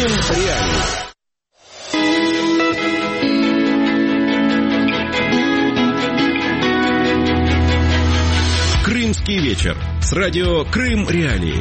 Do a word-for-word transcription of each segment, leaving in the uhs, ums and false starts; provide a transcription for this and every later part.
Крым Реалии. Крымский вечер с радио Крым Реалии.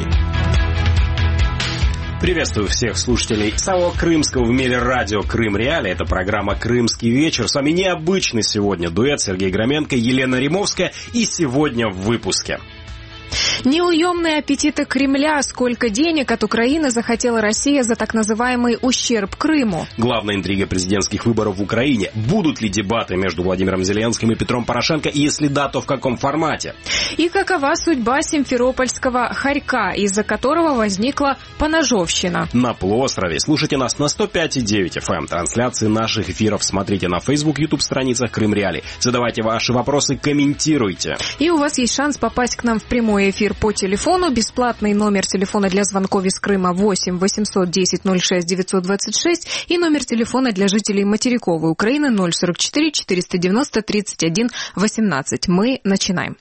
Приветствую всех слушателей самого крымского в мире радио Крым Реалии. Это программа «Крымский вечер». С вами необычный сегодня дуэт Сергей Громенко, Елена Римовская. И сегодня в выпуске. Неуемные аппетиты Кремля. Сколько денег от Украины захотела Россия за так называемый ущерб Крыму? Главная интрига президентских выборов в Украине. Будут ли дебаты между Владимиром Зеленским и Петром Порошенко? И если да, то в каком формате? И какова судьба симферопольского хорька, из-за которого возникла поножовщина? На полуострове. Слушайте нас на сто пять и девять эф эм. Трансляции наших эфиров смотрите на Facebook, YouTube страницах Крым Реалии. Задавайте ваши вопросы, комментируйте. И у вас есть шанс попасть к нам в прямой эфир по телефону. Бесплатный номер телефона для звонков из Крыма восемь восемьсот десять ноль шесть девятьсот двадцать шесть и номер телефона для жителей материковой Украины ноль сорок четыре четыреста девяносто тридцать один восемнадцать. Мы начинаем.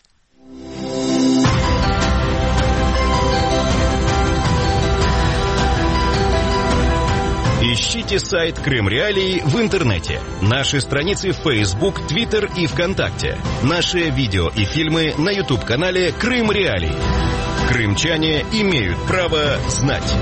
Ищите сайт Крым Реалии в интернете. Наши страницы в Facebook, Twitter и ВКонтакте. Наши видео и фильмы на YouTube-канале Крым Реалии. Крымчане имеют право знать.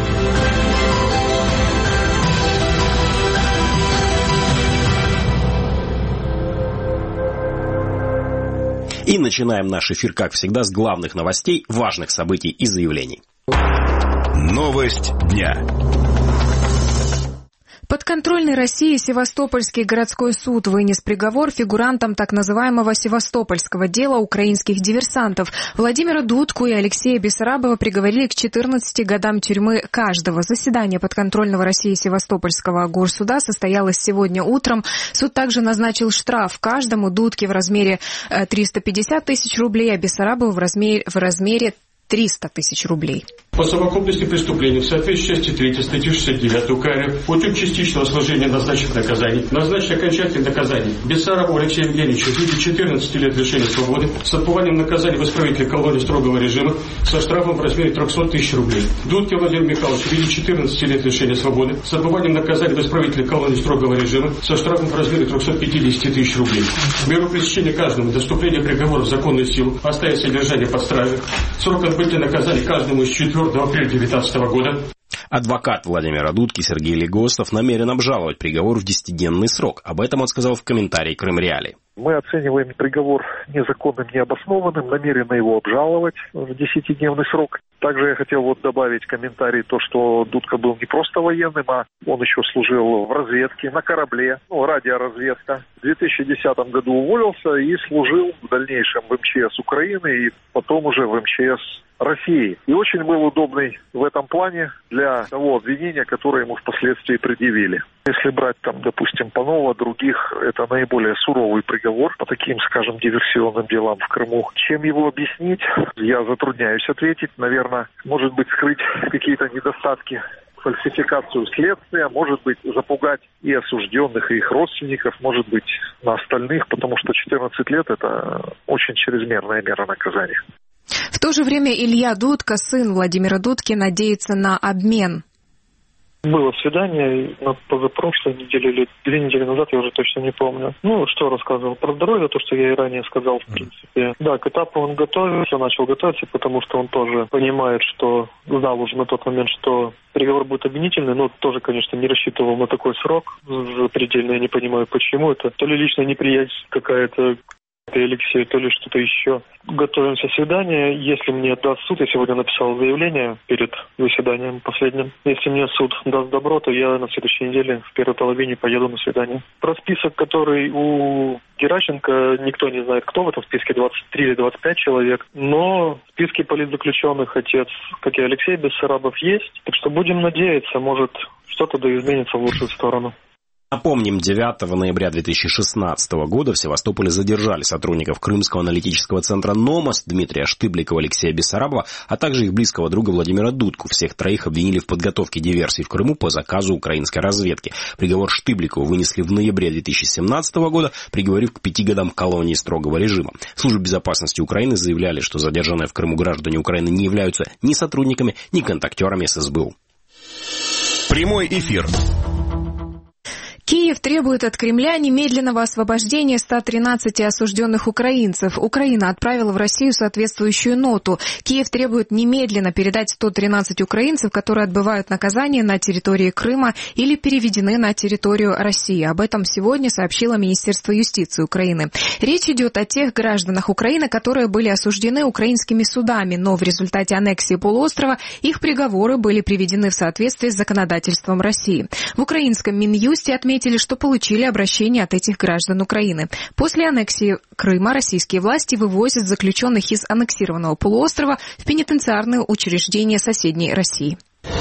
И начинаем наш эфир, как всегда, с главных новостей, важных событий и заявлений. Новость дня. Подконтрольный России Севастопольский городской суд вынес приговор фигурантам так называемого севастопольского дела украинских диверсантов. Владимира Дудку и Алексея Бессарабова приговорили к четырнадцати годам тюрьмы каждого. Заседание подконтрольного России Севастопольского горсуда состоялось сегодня утром. Суд также назначил штраф каждому: Дудке в размере триста пятьдесят тысяч рублей, а Бессарабову в размере, в размере триста тысяч рублей. По совокупности преступлений в соответствии с частью третьей статьи шестьдесят девять УК РФ путем частичного сложения назначенных наказаний назначить окончательное наказание Бессарову Алексею Евгеньевичу в виде четырнадцати лет лишения свободы с отбыванием наказания в исправительной колонии строгого режима со штрафом в размере трехсот тысяч рублей. Дудке Владимир Михайлович в виде четырнадцати лет лишения свободы с отбыванием наказания в исправительной колонии строгого режима со штрафом в размере трехсот пятидесяти тысяч рублей. В меру пресечения каждому до вступления приговора в законную силу оставить содержание под стражей. Срок отбытия наказания каждому из четвертого апреля две тысячи девятнадцатого года. Адвокат Владимира Дудки Сергей Легостов намерен обжаловать приговор в десятидневный срок. Об этом он сказал в комментарии Крым Реалии. Мы оцениваем приговор незаконным, необоснованным, намерены его обжаловать в десятидневный срок. Также я хотел вот добавить комментарий, то, что Дудка был не просто военным, а он еще служил в разведке, на корабле, ну, радиоразведка. В две тысячи десятом году уволился и служил в дальнейшем в эм че эс Украины и потом уже в эм че эс России. И очень был удобный в этом плане для того обвинения, которое ему впоследствии предъявили. Если брать там, допустим, Панова, других, это наиболее суровый приговор по таким, скажем, диверсионным делам в Крыму. Чем его объяснить, я затрудняюсь ответить. Наверное, может быть, скрыть какие-то недостатки, фальсификацию следствия, может быть, запугать и осужденных, и их родственников, может быть, на остальных, потому что четырнадцать лет – это очень чрезмерная мера наказания. В то же время Илья Дудка, сын Владимира Дудки, надеется на обмен. Было свидание на позапрошлой неделе или две недели назад, я уже точно не помню. Ну, что рассказывал про здоровье, то, что я и ранее сказал, в принципе. Да, к этапу он готовится, начал готовиться, потому что он тоже понимает, что знал уже на тот момент, что приговор будет обвинительный, но тоже, конечно, не рассчитывал на такой срок. Запредельно я не понимаю, почему это. То ли личная неприязнь какая-то к Алексею, то ли что-то еще. Готовимся к свиданию. Если мне даст суд, я сегодня написал заявление перед заседанием последним. Если мне суд даст добро, то я на следующей неделе в первой половине поеду на свидание. Про список, который у Геращенко, никто не знает, кто в этом списке, двадцать три или двадцать пять человек. Но в списке политзаключенных отец, как и Алексей Бессарабов, есть. Так что будем надеяться, может, что-то да изменится в лучшую сторону. Напомним, девятого ноября две тысячи шестнадцатого года в Севастополе задержали сотрудников Крымского аналитического центра «Номос» Дмитрия Штыбликова, Алексея Бессарабова, а также их близкого друга Владимира Дудку. Всех троих обвинили в подготовке диверсий в Крыму по заказу украинской разведки. Приговор Штыбликову вынесли в ноябре две тысячи семнадцатого года, приговорив к пяти годам колонии строгого режима. Службы безопасности Украины заявляли, что задержанные в Крыму граждане Украины не являются ни сотрудниками, ни контактерами эс эс бэ у. Прямой эфир. Киев требует от Кремля немедленного освобождения ста тринадцати осужденных украинцев. Украина отправила в Россию соответствующую ноту. Киев требует немедленно передать сто тринадцать украинцев, которые отбывают наказание на территории Крыма или переведены на территорию России. Об этом сегодня сообщило Министерство юстиции Украины. Речь идет о тех гражданах Украины, которые были осуждены украинскими судами, но в результате аннексии полуострова их приговоры были приведены в соответствии с законодательством России. В украинском Минюсте отметили, что получили обращение от этих граждан Украины. После аннексии Крыма российские власти вывозят заключенных из аннексированного полуострова в пенитенциарные учреждения соседней России.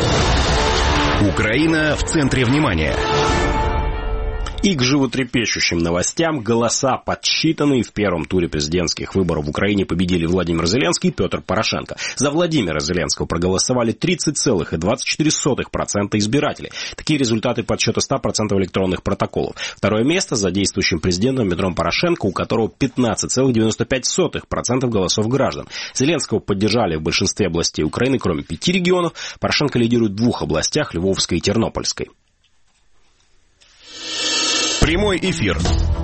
Украина в центре внимания. И к животрепещущим новостям. Голоса, подсчитанные в первом туре президентских выборов в Украине, победили Владимир Зеленский и Петр Порошенко. За Владимира Зеленского проголосовали тридцать целых двадцать четыре сотых процента избирателей. Такие результаты подсчета ста процентов электронных протоколов. Второе место за действующим президентом Петром Порошенко, у которого пятнадцать целых девяносто пять сотых процента голосов граждан. Зеленского поддержали в большинстве областей Украины, кроме пяти регионов. Порошенко лидирует в двух областях, Львовской и Тернопольской. Прямой эфир.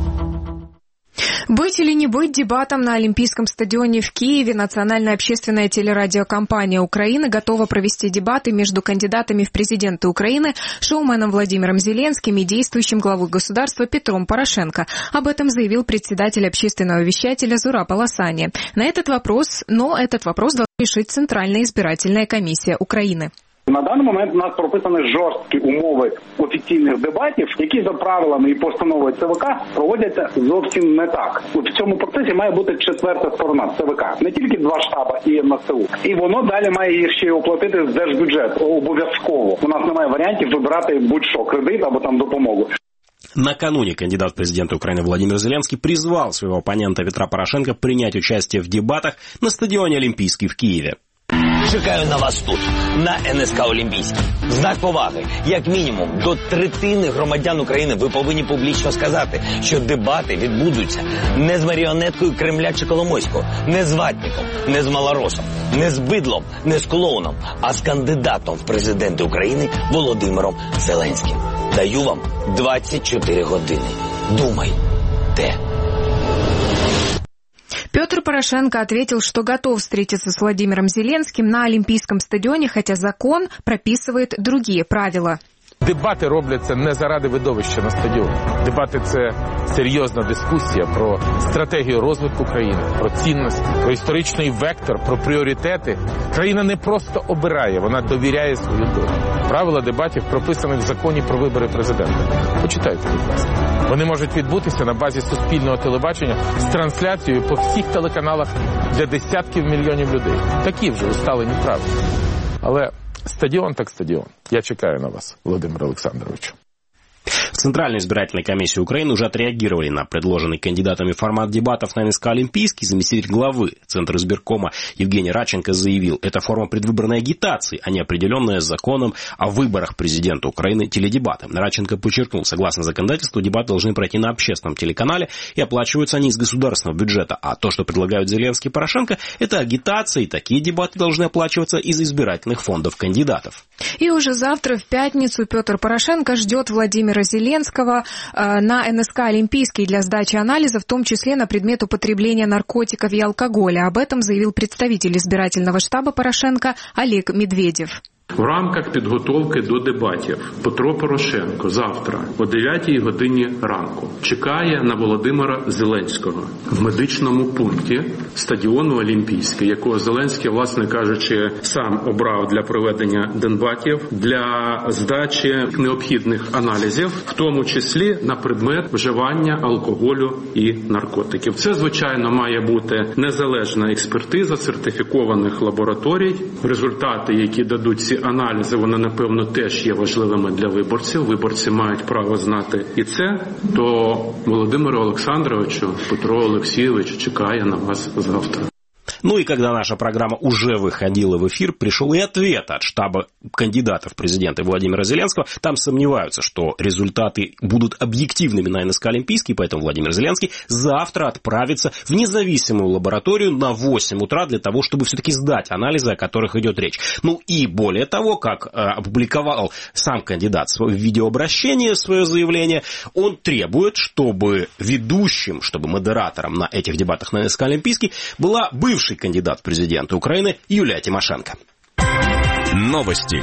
Быть или не быть дебатом на Олимпийском стадионе в Киеве, национальная общественная телерадиокомпания Украины готова провести дебаты между кандидатами в президенты Украины, шоуменом Владимиром Зеленским и действующим главой государства Петром Порошенко. Об этом заявил председатель общественного вещателя Зураб Аласани. На этот вопрос, но этот вопрос должна решить Центральная избирательная комиссия України. На даний момент у нас прописані жорсткі умови офіційних дебатів, які за правилами і постановою ЦВК проводяться зовсім не так. В цьому процесі має бути четверта сторона ЦВК, не тільки два штаба і ем ес у. І воно далі має їх ще й оплатити з держбюджету обов'язково. У нас немає варіантів вибирати будь-що, кредит або там допомогу. Накануне кандидат в президенты Украины Владимир Зеленский призвал своего оппонента Петра Порошенко принять участие в дебатах на стадионе Олимпийский в Киеве. Чекаю на вас тут, на ен ес ка Олімпійський. В знак поваги, як мінімум, до третини громадян України ви повинні публічно сказати, що дебати відбудуться не з маріонеткою Кремля чи Коломойського, не з ватником, не з малоросом, не з бидлом, не з клоуном, а з кандидатом в президенти України Володимиром Зеленським. Даю вам двадцять чотири години. Думайте. Петр Порошенко ответил, что готов встретиться с Владимиром Зеленским на Олимпийском стадионе, хотя закон прописывает другие правила. Дебати робляться не заради видовища на стадіоні. Дебати – це серйозна дискусія про стратегію розвитку країни, про цінності, про історичний вектор, про пріоритети. Країна не просто обирає, вона довіряє свою долю. Правила дебатів прописані в законі про вибори президента. Почитайте, будь ласка. Вони можуть відбутися на базі суспільного телебачення з трансляцією по всіх телеканалах для десятків мільйонів людей. Такі вже усталені правила. Але стадион так стадион. Я чекаю на вас, Владимир Александрович. В Центральной избирательной комиссии Украины уже отреагировали на предложенный кандидатами формат дебатов на эн эс ка Олимпийский. Заместитель главы Центра избиркома Евгений Радченко заявил, это форма предвыборной агитации, а не определенная законом о выборах президента Украины теледебаты. Радченко подчеркнул, согласно законодательству, дебаты должны пройти на общественном телеканале и оплачиваются они из государственного бюджета. А то, что предлагают Зеленский и Порошенко, это агитация, и такие дебаты должны оплачиваться из избирательных фондов кандидатов. И уже завтра, в пятницу, Петр Порошенко ждет Владимира Зеленского на эн эс ка Олимпийский для сдачи анализа, в том числе на предмет употребления наркотиков и алкоголя. Об этом заявил представитель избирательного штаба Порошенко Олег Медведев. В рамках підготовки до дебатів Петро Порошенко завтра о дев'ятій годині ранку чекає на Володимира Зеленського в медичному пункті стадіону Олімпійський, якого Зеленський, власне кажучи, сам обрав для проведення дебатів, для здачі необхідних аналізів, в тому числі на предмет вживання алкоголю і наркотиків. Це, звичайно, має бути незалежна експертиза сертифікованих лабораторій, результати, які дадуть ці аналізи, вони, напевно, теж є важливими для виборців. Виборці мають право знати і це. То Володимиру Олександровичу Петро Олексійович чекає на вас завтра. Ну и когда наша программа уже выходила в эфир, пришел и ответ от штаба кандидатов в президенты Владимира Зеленского. Там сомневаются, что результаты будут объективными на эн эс ка Олимпийский, поэтому Владимир Зеленский завтра отправится в независимую лабораторию на восемь утра для того, чтобы все-таки сдать анализы, о которых идет речь. Ну и более того, как э, опубликовал сам кандидат в видеообращение, свое заявление, он требует, чтобы ведущим, чтобы модератором на этих дебатах на эн эс ка Олимпийский была бывший кандидат в президенты Украины Юлия Тимошенко. Новости.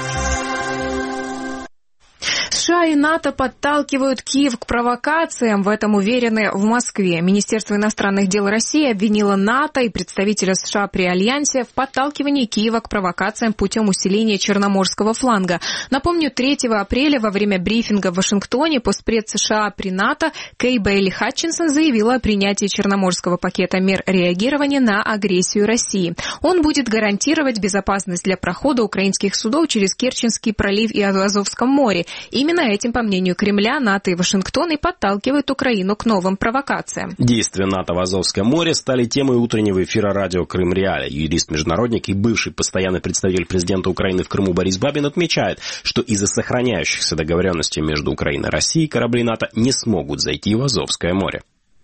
США и НАТО подталкивают Киев к провокациям, в этом уверены в Москве. Министерство иностранных дел России обвинило НАТО и представителя США при Альянсе в подталкивании Киева к провокациям путем усиления Черноморского фланга. Напомню, третьего апреля во время брифинга в Вашингтоне постпред США при НАТО Кей Бейли Хатчинсон заявила о принятии Черноморского пакета мер реагирования на агрессию России. Он будет гарантировать безопасность для прохода украинских судов через Керченский пролив и Азовском море. Именно этим, по мнению Кремля, НАТО и Вашингтон и подталкивают Украину к новым провокациям. Действия НАТО в Азовском море стали темой утреннего эфира радио «Крым Реалии». Юрист-международник и бывший постоянный представитель президента Украины в Крыму Борис Бабин отмечает, что из-за сохраняющихся договоренностей между Украиной и Россией корабли НАТО не смогут зайти в Азовское море.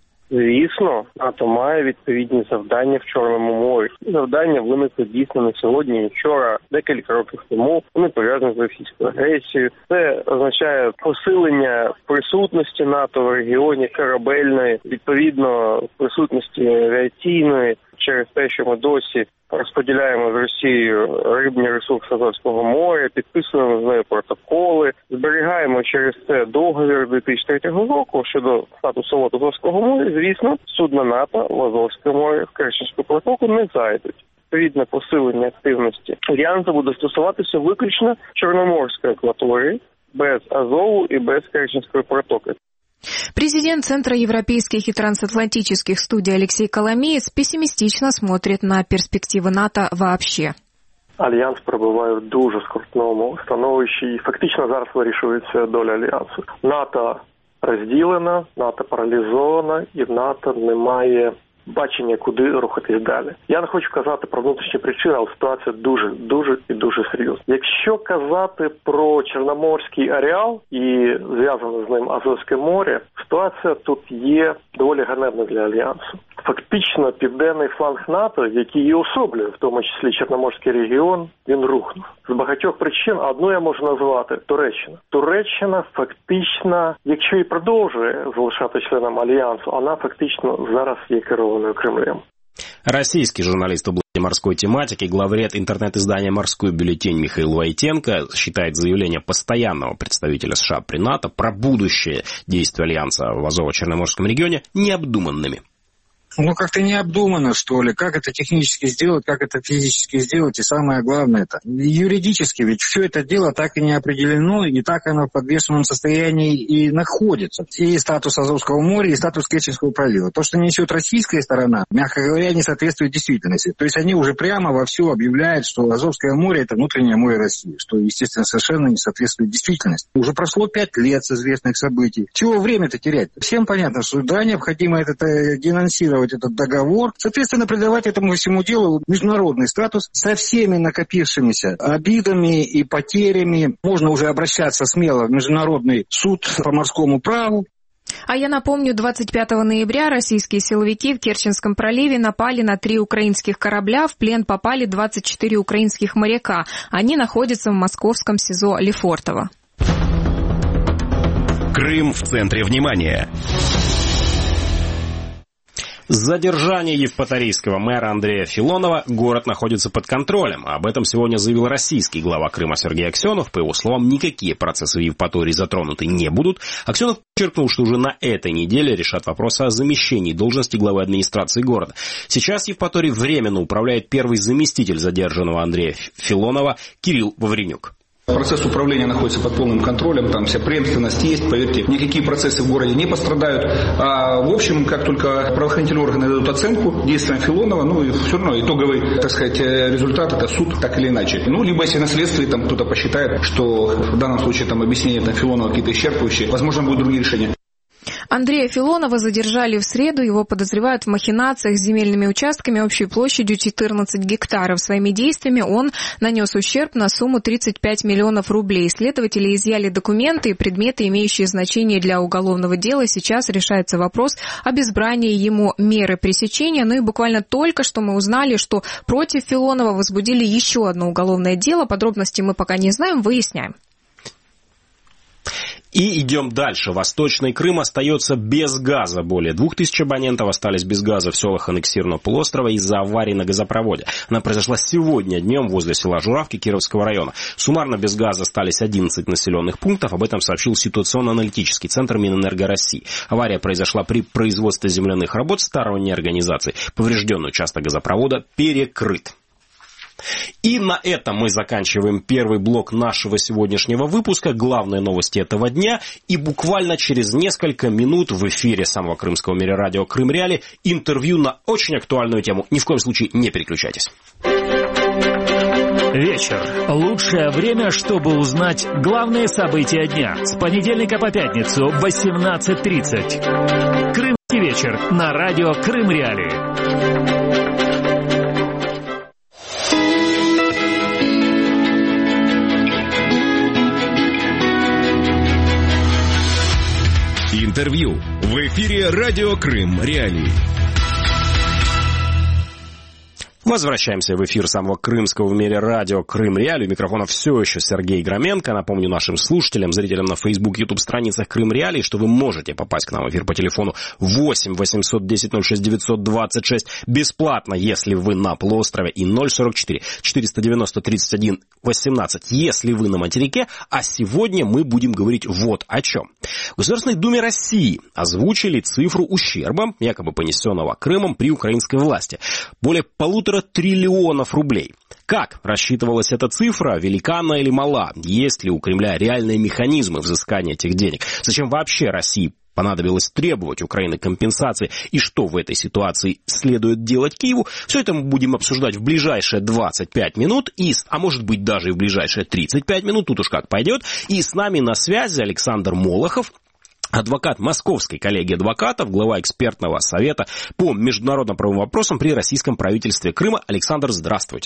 Звісно, НАТО має відповідні завдання в Чорному морі. Завдання виникли дійсно не сьогодні, не вчора, декілька років тому. Вони пов'язані з російською агресією. Це означає посилення присутності НАТО в регіоні корабельної, відповідно присутності авіаційної, через те, що ми досі розподіляємо з Росією рибні ресурси Азовського моря, підписуємо з нею протоколи, зберігаємо через це договір дві тисячі третього року щодо статусу вод Азовського моря. Звісно, судна НАТО в Азовське море, в Керченську протоку не зайдуть. Відповідне посилення активності Альянсу буде стосуватися виключно Чорноморської акваторії, без Азову і без Керченської протоки. Президент Центра европейских и трансатлантических студий Алексей Коломеец пессимистично смотрит на перспективы НАТО вообще. Альянс перебуває в дуже скрутному становищі і фактично зараз вирішується доля Альянсу. НАТО розділена, НАТО паралізована і НАТО не має бачення, куди рухатись далі. Я не хочу казати про внутрішні причини, але ситуація дуже, дуже і дуже серйозна. Якщо казати про Чорноморський ареал і зв'язане з ним Азовське море, ситуація тут є доволі ганебна для Альянсу. Фактично, південний фланг НАТО, який і особлює, в тому числі Чорноморський регіон, він рухнув. З багатьох причин, одну я можу назвати – Туреччина. Туреччина фактично, якщо і продовжує залишати членом Альянсу, вона фактично зараз є керованою Кремлем. Российский журналист в области морской тематики, главред интернет-издания «Морской бюллетень» Михаил Войтенко считает заявление постоянного представителя США при НАТО про будущее действия Альянса в Азово-Черноморском регионе необдуманными. Ну, как-то необдуманно, что ли, как это технически сделать, как это физически сделать, и самое главное это юридически, ведь все это дело так и не определено, и так оно в подвешенном состоянии и находится. И статус Азовского моря, и статус Керченского пролива. То, что несет российская сторона, мягко говоря, не соответствует действительности. То есть они уже прямо вовсю объявляют, что Азовское море – это внутреннее море России, что, естественно, совершенно не соответствует действительности. Уже прошло пять лет с известных событий. Чего время-то терять? Всем понятно, что да, необходимо это денонсировать, этот договор, соответственно, придавать этому всему делу международный статус со всеми накопившимися обидами и потерями. Можно уже обращаться смело в Международный суд по морскому праву. А я напомню, двадцать пятого ноября российские силовики в Керченском проливе напали на три украинских корабля, в плен попали двадцать четыре украинских моряка. Они находятся в московском СИЗО Лефортово. Крым в центре внимания. С задержания евпаторийского мэра Андрея Филонова город находится под контролем. Об этом сегодня заявил российский глава Крыма Сергей Аксенов. По его словам, никакие процессы в Евпатории затронуты не будут. Аксенов подчеркнул, что уже на этой неделе решат вопрос о замещении должности главы администрации города. Сейчас Евпаторией временно управляет первый заместитель задержанного Андрея Филонова Кирилл Вавренюк. Процесс управления находится под полным контролем, там вся преемственность есть, поверьте, никакие процессы в городе не пострадают. А в общем, как только правоохранительные органы дадут оценку действиям Филонова, ну и все равно итоговый, так сказать, результат это суд, так или иначе. Ну, либо если на следствии там кто-то посчитает, что в данном случае там объяснения там, Филонова какие-то исчерпывающие, возможно, будут другие решения. Андрея Филонова задержали в среду. Его подозревают в махинациях с земельными участками общей площадью четырнадцать гектаров. Своими действиями он нанес ущерб на сумму тридцать пять миллионов рублей. Следователи изъяли документы и предметы, имеющие значение для уголовного дела. Сейчас решается вопрос об избрании ему меры пресечения. Ну и буквально только что мы узнали, что против Филонова возбудили еще одно уголовное дело. Подробности мы пока не знаем, выясняем. И идем дальше. Восточный Крым остается без газа. Более двух тысяч абонентов остались без газа в селах аннексированного полуострова из-за аварии на газопроводе. Она произошла сегодня днем возле села Журавки Кировского района. Суммарно без газа остались одиннадцать населенных пунктов. Об этом сообщил ситуационно-аналитический центр Минэнерго России. Авария произошла при производстве земляных работ сторонней организации. Поврежденный участок газопровода перекрыт. И на этом мы заканчиваем первый блок нашего сегодняшнего выпуска. Главные новости этого дня. И буквально через несколько минут в эфире самого крымского мире-радио «Крым Реали» интервью на очень актуальную тему. Ни в коем случае не переключайтесь. Вечер. Лучшее время, чтобы узнать главные события дня. С понедельника по пятницу в восемнадцать тридцать. Крымский вечер на радио «Крым Реали». Интервью в эфире радио «Крым Реалии». Возвращаемся в эфир самого крымского в мире радио «Крым Реалии». У микрофона все еще Сергей Громенко. Напомню нашим слушателям, зрителям на Facebook, YouTube страницах «Крым Реалии», что вы можете попасть к нам в эфир по телефону восемь восемьсот десять ноль шесть девятьсот двадцать шесть бесплатно, если вы на полуострове, и ноль сорок четыре четыреста девяносто тридцать один восемнадцать, если вы на материке. А сегодня мы будем говорить вот о чем. В Государственной Думе России озвучили цифру ущерба, якобы понесенного Крымом при украинской власти. Более полутора триллионов рублей. Как рассчитывалась эта цифра? Велика она или мала? Есть ли у Кремля реальные механизмы взыскания этих денег? Зачем вообще России понадобилось требовать Украины компенсации? И что в этой ситуации следует делать Киеву? Все это мы будем обсуждать в ближайшие двадцать пять минут, и, а может быть даже и в ближайшие тридцать пять минут, тут уж как пойдет. И с нами на связи Александр Молохов, адвокат Московской коллегии адвокатов, глава экспертного совета по международным правовым вопросам при российском правительстве Крыма. Александр, здравствуйте.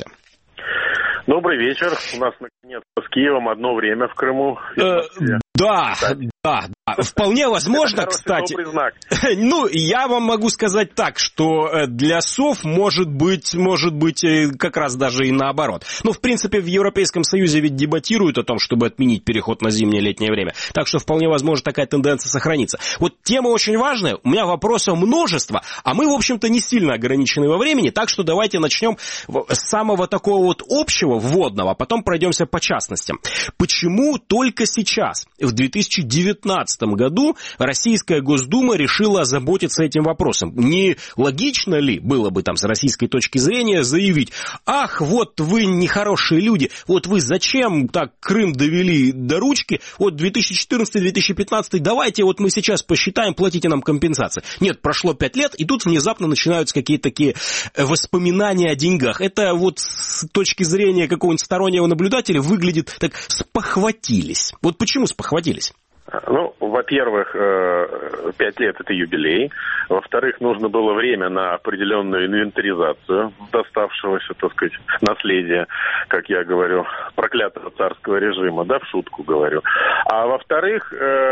Добрый вечер. У нас, наконец-то, с Киевом одно время в Крыму. Э, да, да, да. Вполне возможно, кстати. Ну, я вам могу сказать так, что для сов может быть, может быть как раз даже и наоборот. Ну, в принципе, в Европейском Союзе ведь дебатируют о том, чтобы отменить переход на зимнее летнее время. Так что вполне возможно такая тенденция сохранится. Вот тема очень важная. У меня вопросов множество, а мы, в общем-то, не сильно ограничены во времени. Так что давайте начнем с самого такого вот общего, вводного, а потом пройдемся по частностям. Почему только сейчас, в две тысячи девятнадцатом году, Российская Госдума решила озаботиться этим вопросом? Не логично ли было бы там с российской точки зрения заявить: ах, вот вы нехорошие люди, вот вы зачем так Крым довели до ручки, вот две тысячи четырнадцатый - две тысячи пятнадцатый, давайте вот мы сейчас посчитаем, платите нам компенсации. Нет, прошло пять лет, и тут внезапно начинаются какие-то такие воспоминания о деньгах. Это вот с точки зрения какого-нибудь стороннего наблюдателя выглядит так: спохватились. Вот почему спохватились? Ну, во-первых, пять лет – это юбилей. Во-вторых, нужно было время на определенную инвентаризацию доставшегося, так сказать, наследия, как я говорю, проклятого царского режима, да, в шутку говорю. А во-вторых,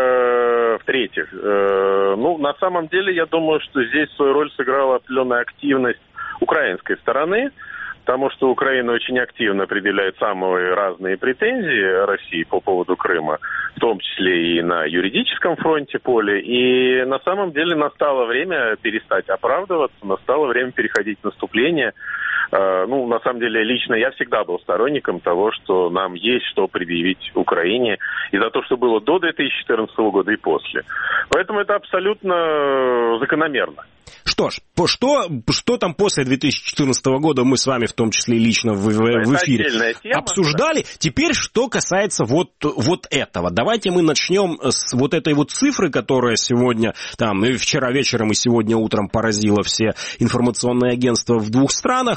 э, в-третьих, э, ну, на самом деле, я думаю, что здесь свою роль сыграла определенная активность украинской стороны, потому что Украина очень активно предъявляет самые разные претензии России по поводу Крыма, в том числе и на юридическом фронте поле. И на самом деле настало время перестать оправдываться, настало время переходить в наступление. Ну, на самом деле, лично я всегда был сторонником того, что нам есть что предъявить Украине и за то, что было до две тысячи четырнадцатого года и после. Поэтому это абсолютно закономерно. Что ж, что, что там после две тысячи четырнадцатого года мы с вами, в том числе лично в, в эфире, тема, обсуждали. Да. Теперь, что касается вот, вот этого. Давайте мы начнем с вот этой вот цифры, которая сегодня, там, и вчера вечером, и сегодня утром поразила все информационные агентства в двух странах.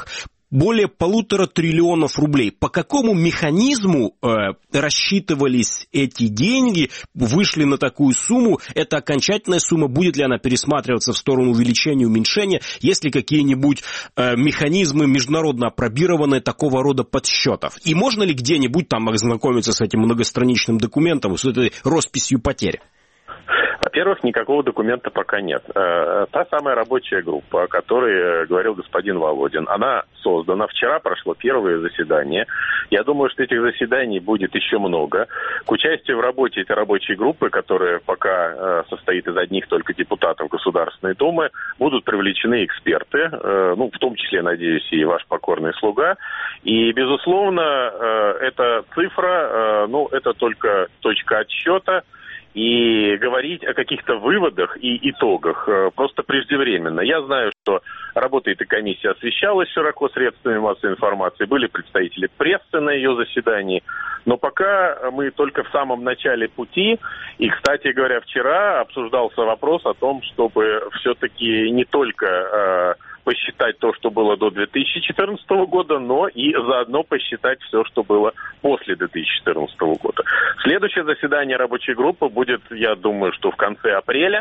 более полутора триллионов рублей. По какому механизму э, рассчитывались эти деньги, вышли на такую сумму? Это окончательная сумма? Будет ли она пересматриваться в сторону увеличения, уменьшения? Есть ли какие-нибудь э, механизмы международно апробированные такого рода подсчетов? И можно ли где-нибудь там ознакомиться с этим многостраничным документом, с этой росписью потерь? Во-первых, никакого документа пока нет. Та самая рабочая группа, о которой говорил господин Володин, она создана. Вчера прошло первое заседание. Я думаю, что этих заседаний будет еще много. К участию в работе этой рабочей группы, которая пока состоит из одних только депутатов Государственной Думы, будут привлечены эксперты, ну, в том числе, надеюсь, и ваш покорный слуга. И, безусловно, эта цифра, ну, это только точка отсчета. И говорить о каких-то выводах и итогах просто преждевременно. Я знаю, что работа этой комиссии освещалась широко средствами массовой информации, были представители прессы на ее заседании, но пока мы только в самом начале пути. И, кстати говоря, вчера обсуждался вопрос о том, чтобы все-таки не только посчитать то, что было до две тысячи четырнадцатого года, но и заодно посчитать все, что было после две тысячи четырнадцатого года. Следующее заседание рабочей группы будет, я думаю, что в конце апреля,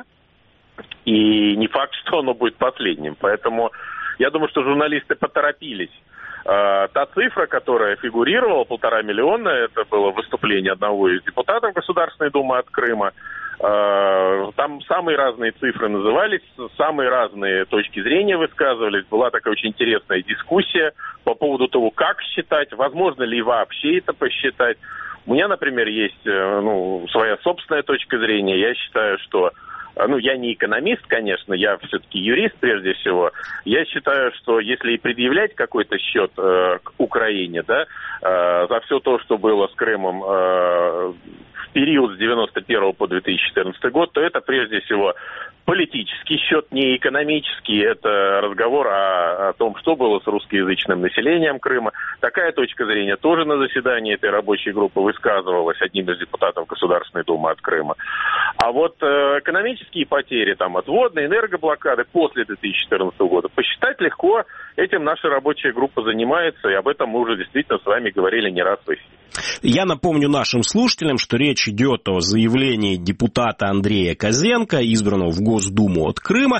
и не факт, что оно будет последним. Поэтому я думаю, что журналисты поторопились. Та цифра, которая фигурировала, полтора миллиона, это было выступление одного из депутатов Государственной Думы от Крыма. Там самые разные цифры назывались, самые разные точки зрения высказывались. Была такая очень интересная дискуссия по поводу того, как считать, возможно ли вообще это посчитать. У меня, например, есть ну, своя собственная точка зрения. Я считаю, что... Ну, я не экономист, конечно, я все-таки юрист прежде всего. Я считаю, что если и предъявлять какой-то счет э, к Украине, да, э, за все то, что было с Крымом э, в период с девяносто первого по две тысячи четырнадцатый год, то это прежде всего политический счет, не экономический. Это разговор о, о том, что было с русскоязычным населением Крыма. Такая точка зрения тоже на заседании этой рабочей группы высказывалась одним из депутатов Государственной Думы от Крыма. А вот э, экономические потери, там, отводные, энергоблокады после две тысячи четырнадцатого года посчитать легко. Этим наша рабочая группа занимается, и об этом мы уже действительно с вами говорили не раз в эфире. Я напомню нашим слушателям, что речь идет о заявлении депутата Андрея Козенко, избранного в Госдуму от Крыма.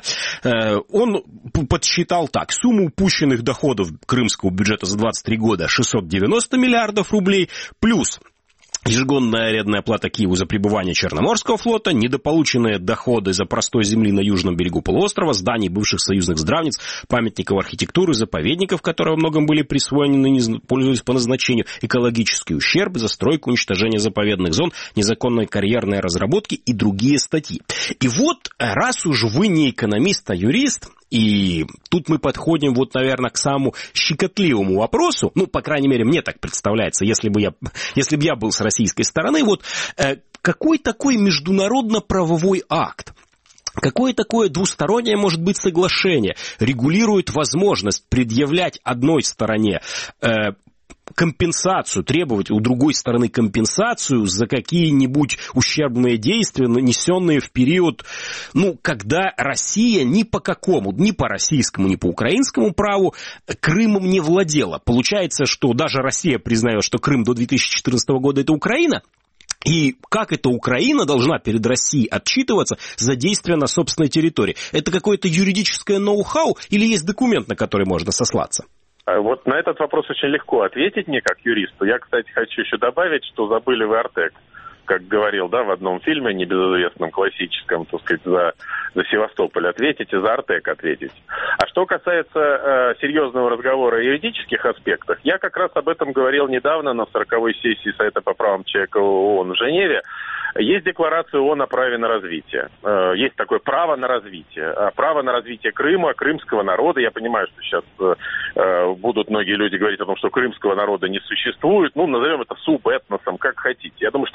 Он подсчитал так: сумму упущенных доходов крымского бюджета за двадцать три года шестьсот девяносто миллиардов рублей, плюс ежегодная арендная плата Киеву за пребывание Черноморского флота, недополученные доходы за простой земли на южном берегу полуострова, зданий бывших союзных здравниц, памятников архитектуры, заповедников, которые во многом были присвоены, не пользуясь по назначению, экологический ущерб, застройку, уничтожение заповедных зон, незаконные карьерные разработки и другие статьи. И вот, раз уж вы не экономист, а юрист, и тут мы подходим, вот, наверное, к самому щекотливому вопросу, ну, по крайней мере, мне так представляется, если бы я, если бы я был с российской стороны, вот, э, какой такой международно-правовой акт, какое такое двустороннее, может быть, соглашение регулирует возможность предъявлять одной стороне э, компенсацию, требовать у другой стороны компенсацию за какие-нибудь ущербные действия, нанесенные в период, ну, когда Россия ни по какому, ни по российскому, ни по украинскому праву Крымом не владела. Получается, что даже Россия признает, что Крым до две тысячи четырнадцатого года это Украина, и как эта Украина должна перед Россией отчитываться за действия на собственной территории? Это какое-то юридическое ноу-хау или есть документ, на который можно сослаться? Вот на этот вопрос очень легко ответить мне, как юристу. Я, кстати, хочу еще добавить, что забыли вы Артек. Как говорил, да, в одном фильме, небезызвестном, классическом, так сказать, за, за Севастополь ответите, за Артек ответите. А что касается э, серьезного разговора о юридических аспектах, я как раз об этом говорил недавно на сороковой сессии Совета по правам человека ООН в Женеве. Есть декларация ООН о праве на развитие. Есть такое право на развитие. Право на развитие Крыма, крымского народа. Я понимаю, что сейчас будут многие люди говорить о том, что крымского народа не существует. Ну, назовем это субэтносом, как хотите. Я думаю, что многие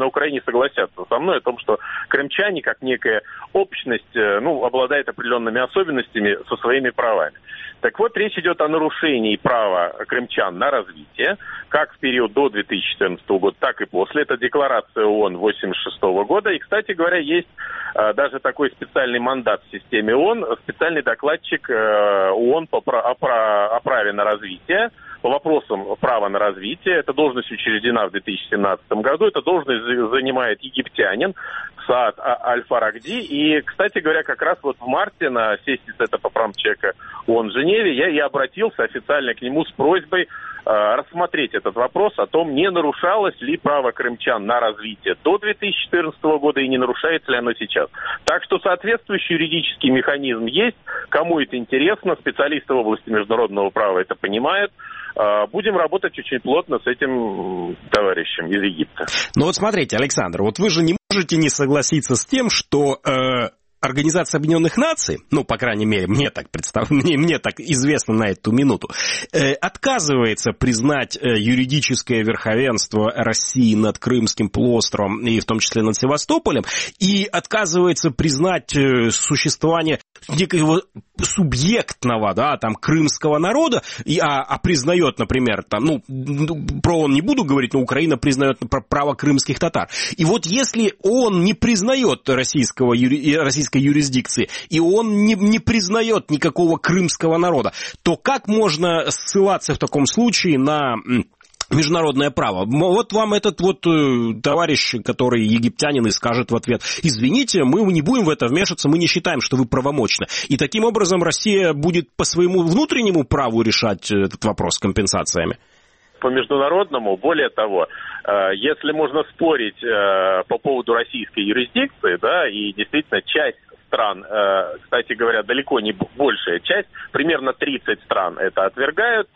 на Украине согласятся со мной о том, что крымчане, как некая общность, ну, обладает определенными особенностями со своими правами. Так вот, речь идет о нарушении права крымчан на развитие, как в период до две тысячи четырнадцатого года, так и после. Это декларация ООН восемьдесят шестого года. И, кстати говоря, есть а, даже такой специальный мандат в системе ООН, специальный докладчик а, ООН по, о, о праве на развитие, по вопросам права на развитие. Эта должность учреждена в две тысячи семнадцатом году. Эта должность занимает египтянин Саад Аль-Фарагди. И, кстати говоря, как раз вот в марте на сессии Совета по правам человека ООН в Женеве я и обратился официально к нему с просьбой э, рассмотреть этот вопрос о том, не нарушалось ли право крымчан на развитие до две тысячи четырнадцатого года и не нарушается ли оно сейчас. Так что соответствующий юридический механизм есть. Кому это интересно, специалисты в области международного права это понимают. Будем работать очень плотно с этим товарищем из Египта. Ну вот смотрите, Александр, вот вы же не можете не согласиться с тем, что э, Организация Объединенных Наций, ну, по крайней мере, мне так представ... мне, мне так известно на эту минуту, э, отказывается признать э, юридическое верховенство России над Крымским полуостровом и в том числе над Севастополем, и отказывается признать э, существование некого субъектного, да, там, крымского народа, и, а, а признает, например, там, ну, про ООН не буду говорить, но Украина признает право крымских татар. И вот если ООН не признает российского, юри, российской юрисдикции, и ООН не, не признает никакого крымского народа, то как можно ссылаться в таком случае на международное право? Вот вам этот вот э, товарищ, который египтянин, и скажет в ответ: извините, мы не будем в это вмешиваться, мы не считаем, что вы правомочны. И таким образом Россия будет по своему внутреннему праву решать этот вопрос с компенсациями? По международному, более того, если можно спорить по поводу российской юрисдикции, да, и действительно часть стран, кстати говоря, далеко не большая часть, примерно тридцать стран это отвергают,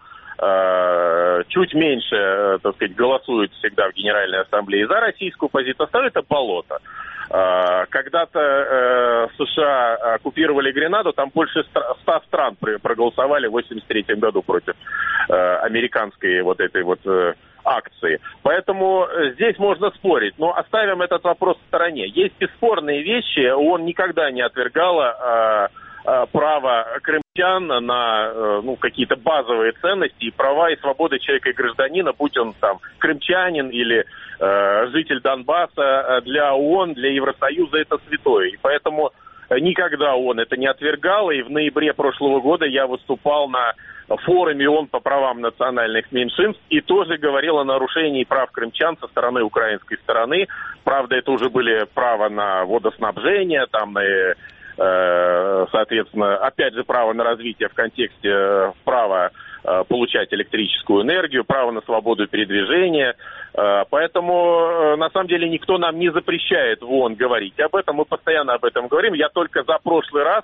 чуть меньше, так сказать, голосуют всегда в Генеральной Ассамблее за российскую позицию, остальное это болото. Когда-то э, США оккупировали Гренаду, там больше ста стран проголосовали в восемьдесят третьем году против э, американской вот этой вот э, акции. Поэтому здесь можно спорить, но оставим этот вопрос в стороне. Есть бесспорные вещи, ООН никогда не отвергала э, э, право крымчан на э, ну, какие-то базовые ценности и права и свободы человека и гражданина, будь он там крымчанин или житель Донбасса. Для ООН, для Евросоюза это святое. И поэтому никогда ООН это не отвергала. И в ноябре прошлого года я выступал на форуме ООН по правам национальных меньшинств и тоже говорил о нарушении прав крымчан со стороны украинской стороны. Правда, это уже были права на водоснабжение, там, на, э, соответственно, опять же, право на развитие в контексте э, права получать электрическую энергию, право на свободу передвижения. Поэтому, на самом деле, никто нам не запрещает в ООН говорить об этом. Мы постоянно об этом говорим. Я только за прошлый раз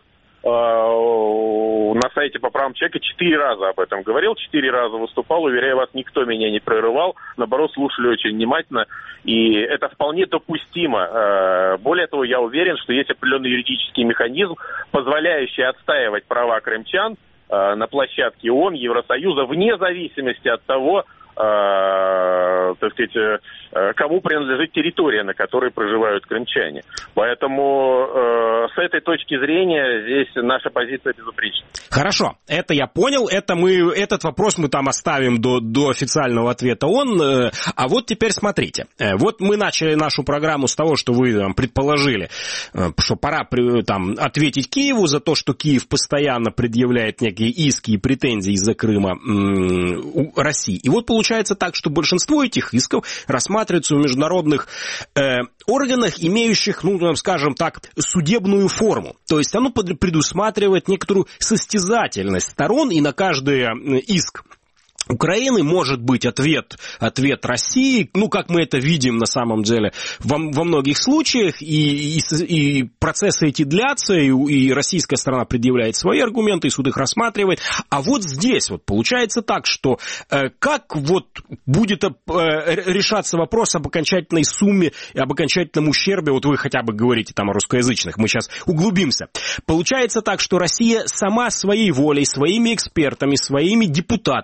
на сайте по правам человека четыре раза об этом говорил, четыре раза выступал. Уверяю вас, никто меня не прерывал. Наоборот, слушали очень внимательно. И это вполне допустимо. Более того, я уверен, что есть определенный юридический механизм, позволяющий отстаивать права крымчан на площадке ООН, Евросоюза, вне зависимости от того, э, так сказать, э, кому принадлежит территория, на которой проживают крымчане. Поэтому э, с этой точки зрения здесь наша позиция безупречна. Хорошо, это я понял, это мы, этот вопрос мы там оставим до, до официального ответа ООН. А вот теперь смотрите, вот мы начали нашу программу с того, что вы там предположили, что пора там ответить Киеву за то, что Киев постоянно предъявляет некие иски и претензии из-за Крыма м- России. И вот получается так, что большинство этих исков рассматриваются в международных э, органах, имеющих, ну, скажем так, судебную форму. То есть оно предусматривает некоторую состязательность сторон, и на каждый иск Украины может быть ответ, ответ России, ну, как мы это видим на самом деле во, во многих случаях, и, и, и процессы эти длятся, и, и российская сторона предъявляет свои аргументы, и суд их рассматривает. А вот здесь вот получается так, что э, как вот будет э, решаться вопрос об окончательной сумме, об окончательном ущербе, вот вы хотя бы говорите там о русскоязычных, мы сейчас углубимся. Получается так, что Россия сама своей волей, своими экспертами, своими депутатами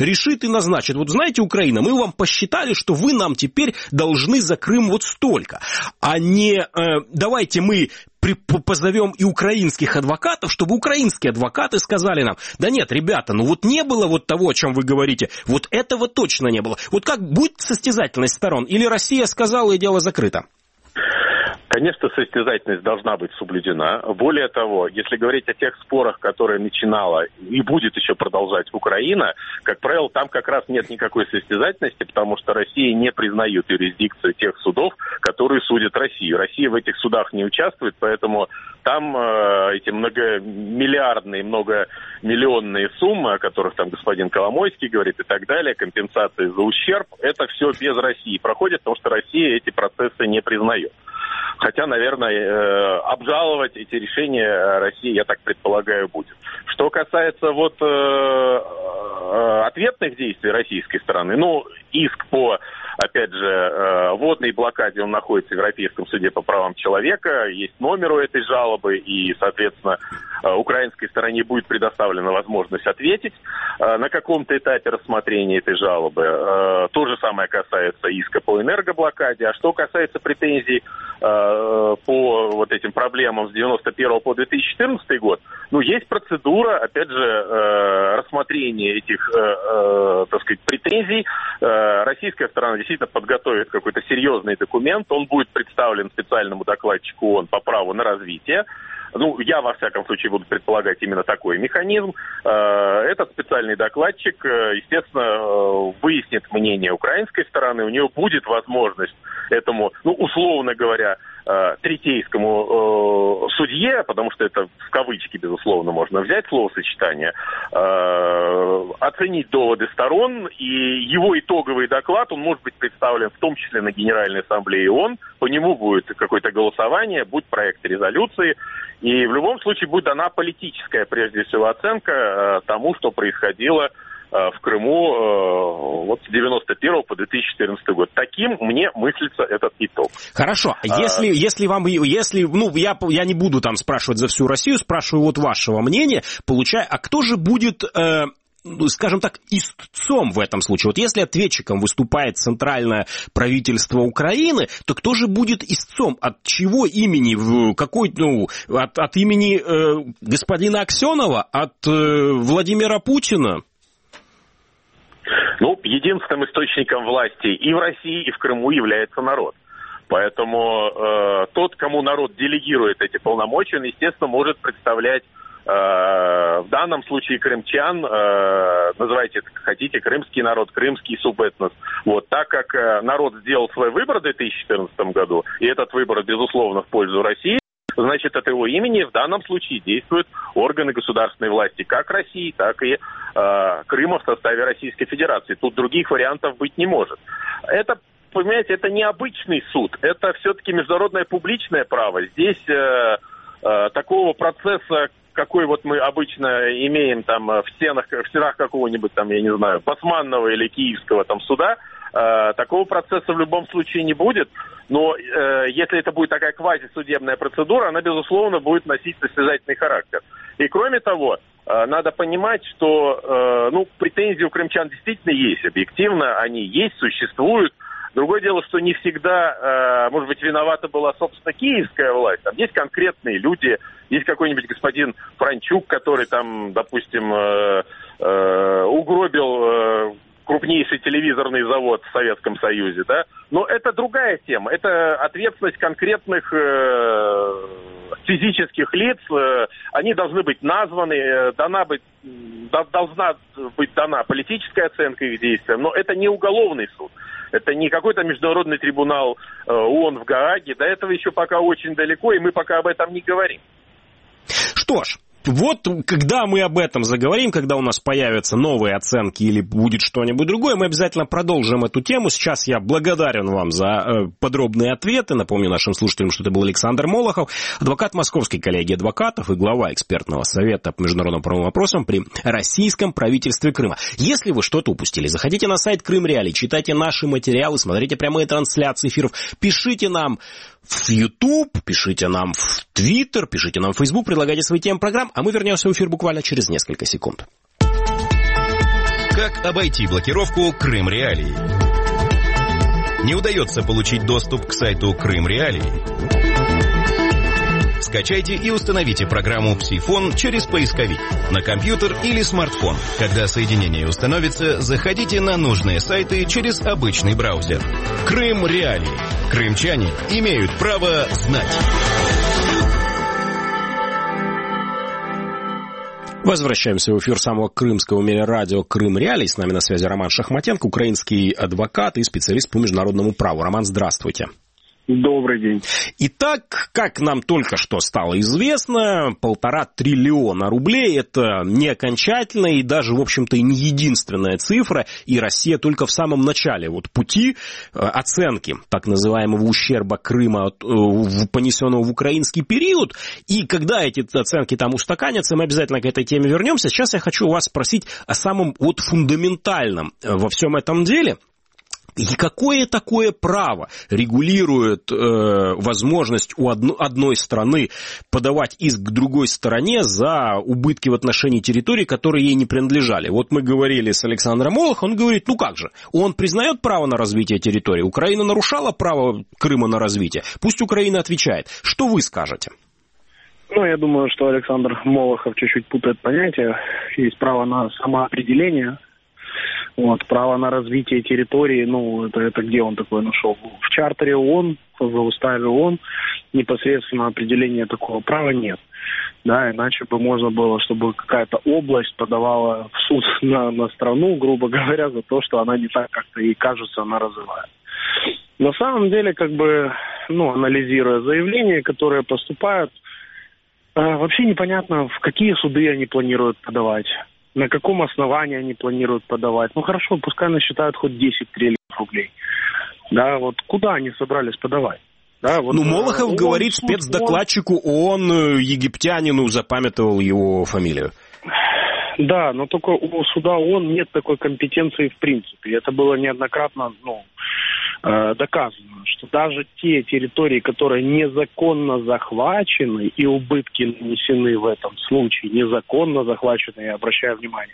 решит и назначит. Вот знаете, Украина, мы вам посчитали, что вы нам теперь должны за Крым вот столько. А не э, давайте мы позовем и украинских адвокатов, чтобы украинские адвокаты сказали нам: да нет, ребята, ну вот не было вот того, о чем вы говорите, вот этого точно не было. Вот как будет состязательность сторон? Или Россия сказала, и дело закрыто? Конечно, состязательность должна быть соблюдена. Более того, если говорить о тех спорах, которые начинала и будет еще продолжать Украина, как правило, там как раз нет никакой состязательности, потому что Россия не признает юрисдикцию тех судов, которые судят Россию. Россия в этих судах не участвует, поэтому там э, эти многомиллиардные, многомиллионные суммы, о которых там господин Коломойский говорит и так далее, компенсации за ущерб, это все без России проходит, потому что Россия эти процессы не признает. Хотя, наверное, обжаловать эти решения Россия, я так предполагаю, будет. Что касается вот ответных действий российской стороны, ну, иск по, опять же, водной блокаде, он находится в Европейском суде по правам человека, есть номер у этой жалобы, и, соответственно, украинской стороне будет предоставлена возможность ответить на каком-то этапе рассмотрения этой жалобы. То же самое касается иска по энергоблокаде. А что касается претензий по вот этим проблемам с девяносто первого по две тысячи четырнадцатый год, ну, есть процедура, опять же, рассмотрения этих, так сказать, претензий. Российская сторона действительно подготовит какой-то серьезный документ, он будет представлен специальному докладчику ООН по праву на развитие. Ну, я, во всяком случае, буду предполагать именно такой механизм. Этот специальный докладчик, естественно, выяснит мнение украинской стороны, у нее будет возможность этому, ну, условно говоря, третейскому судье, потому что это в кавычки, безусловно, можно взять словосочетание, оценить доводы сторон, и его итоговый доклад, он может быть представлен в том числе на Генеральной Ассамблее ООН, по нему будет какое-то голосование, будет проект резолюции, и в любом случае будет дана политическая, прежде всего, оценка тому, что происходило в Крыму вот с девяносто первого по две тысячи четырнадцатый год. Таким мне мыслится этот итог. Хорошо. Если, а... если вам, если, ну, я, я не буду там спрашивать за всю Россию, спрашиваю вот вашего мнения, получая, а кто же будет... Э... скажем так, истцом в этом случае. Вот если ответчиком выступает центральное правительство Украины, то кто же будет истцом? От чего имени? Какой, ну, от, от имени э, господина Аксенова? От э, Владимира Путина? Ну, единственным источником власти и в России, и в Крыму является народ. Поэтому э, тот, кому народ делегирует эти полномочия, он, естественно, может представлять в данном случае крымчан, называйте это как хотите, крымский народ, крымский субэтнос. Вот, так как народ сделал свой выбор в две тысячи четырнадцатом году, и этот выбор, безусловно, в пользу России, значит, от его имени в данном случае действуют органы государственной власти как России, так и э, Крыма в составе Российской Федерации. Тут других вариантов быть не может. Это, понимаете, это не обычный суд, это все-таки международное публичное право. Здесь э, э, такого процесса, какой вот мы обычно имеем там в стенах, в стенах какого-нибудь там, я не знаю, Басманного или Киевского там суда, э, такого процесса в любом случае не будет. Но э, если это будет такая квазисудебная процедура, она, безусловно, будет носить состязательный характер. И кроме того, э, надо понимать, что э, ну, претензии у крымчан действительно есть, объективно они есть, существуют. Другое дело, что не всегда, э, может быть, виновата была, собственно, киевская власть. Там есть конкретные люди, есть какой-нибудь господин Франчук, который там, допустим, э, э, угробил э, крупнейший телевизорный завод в Советском Союзе, да. Но это другая тема. Это ответственность конкретных э, физических лиц. Э, они должны быть названы, э, дана быть, до, должна быть дана политическая оценка их действиям, но это не уголовный суд. Это не какой-то международный трибунал э, ООН в Гааге. До этого еще пока очень далеко, и мы пока об этом не говорим. Что ж, вот когда мы об этом заговорим, когда у нас появятся новые оценки или будет что-нибудь другое, мы обязательно продолжим эту тему. Сейчас я благодарен вам за э, подробные ответы. Напомню нашим слушателям, что это был Александр Молохов, адвокат Московской коллегии адвокатов и глава экспертного совета по международным правовым вопросам при российском правительстве Крыма. Если вы что-то упустили, заходите на сайт Крым Реалии, читайте наши материалы, смотрите прямые трансляции эфиров, пишите нам в YouTube, пишите нам в Twitter, пишите нам в Facebook, предлагайте свои темы программ, а мы вернемся в эфир буквально через несколько секунд. Как обойти блокировку Крым Реалии? Не удается получить доступ к сайту Крым Реалии? Скачайте и установите программу «Псифон» через поисковик на компьютер или смартфон. Когда соединение установится, заходите на нужные сайты через обычный браузер. Крым Реалии. Крымчане имеют право знать. Возвращаемся в эфир самого крымского в мире радио «Крым Реалии». С нами на связи Роман Шахматенко, украинский адвокат и специалист по международному праву. Роман, здравствуйте. Добрый день. Итак, как нам только что стало известно, полтора триллиона рублей – это не окончательная и даже, в общем-то, и не единственная цифра, и Россия только в самом начале вот пути оценки так называемого ущерба Крыма, понесенного в украинский период, и когда эти оценки там устаканятся, мы обязательно к этой теме вернемся. Сейчас я хочу у вас спросить о самом вот фундаментальном во всем этом деле. И какое такое право регулирует э, возможность у одно, одной страны подавать иск к другой стороне за убытки в отношении территорий, которые ей не принадлежали? Вот мы говорили с Александром Молохом, он говорит, ну как же, он признает право на развитие территории, Украина нарушала право Крыма на развитие, пусть Украина отвечает. Что вы скажете? Ну, я думаю, что Александр Молохов чуть-чуть путает понятия. Есть право на самоопределение. Вот, право на развитие территории, ну, это, это где он такое нашел? В чартере ООН, в уставе ООН непосредственно определения такого права нет. Да, иначе бы можно было, чтобы какая-то область подавала в суд на, на страну, грубо говоря, за то, что она не так как-то ей кажется, она развивает. На самом деле, как бы, ну, анализируя заявления, которые поступают, э, вообще непонятно, в какие суды они планируют подавать. На каком основании они планируют подавать? Ну хорошо, пускай насчитают хоть десять триллионов рублей. Да, вот куда они собрались подавать? Да, вот, ну, Молохов он, говорит суд, спецдокладчику ООН, египтянину, запамятовал его фамилию. Да, но только у суда ООН нет такой компетенции в принципе. Это было неоднократно, ну, доказано, что даже те территории, которые незаконно захвачены и убытки нанесены в этом случае, незаконно захвачены, я обращаю внимание,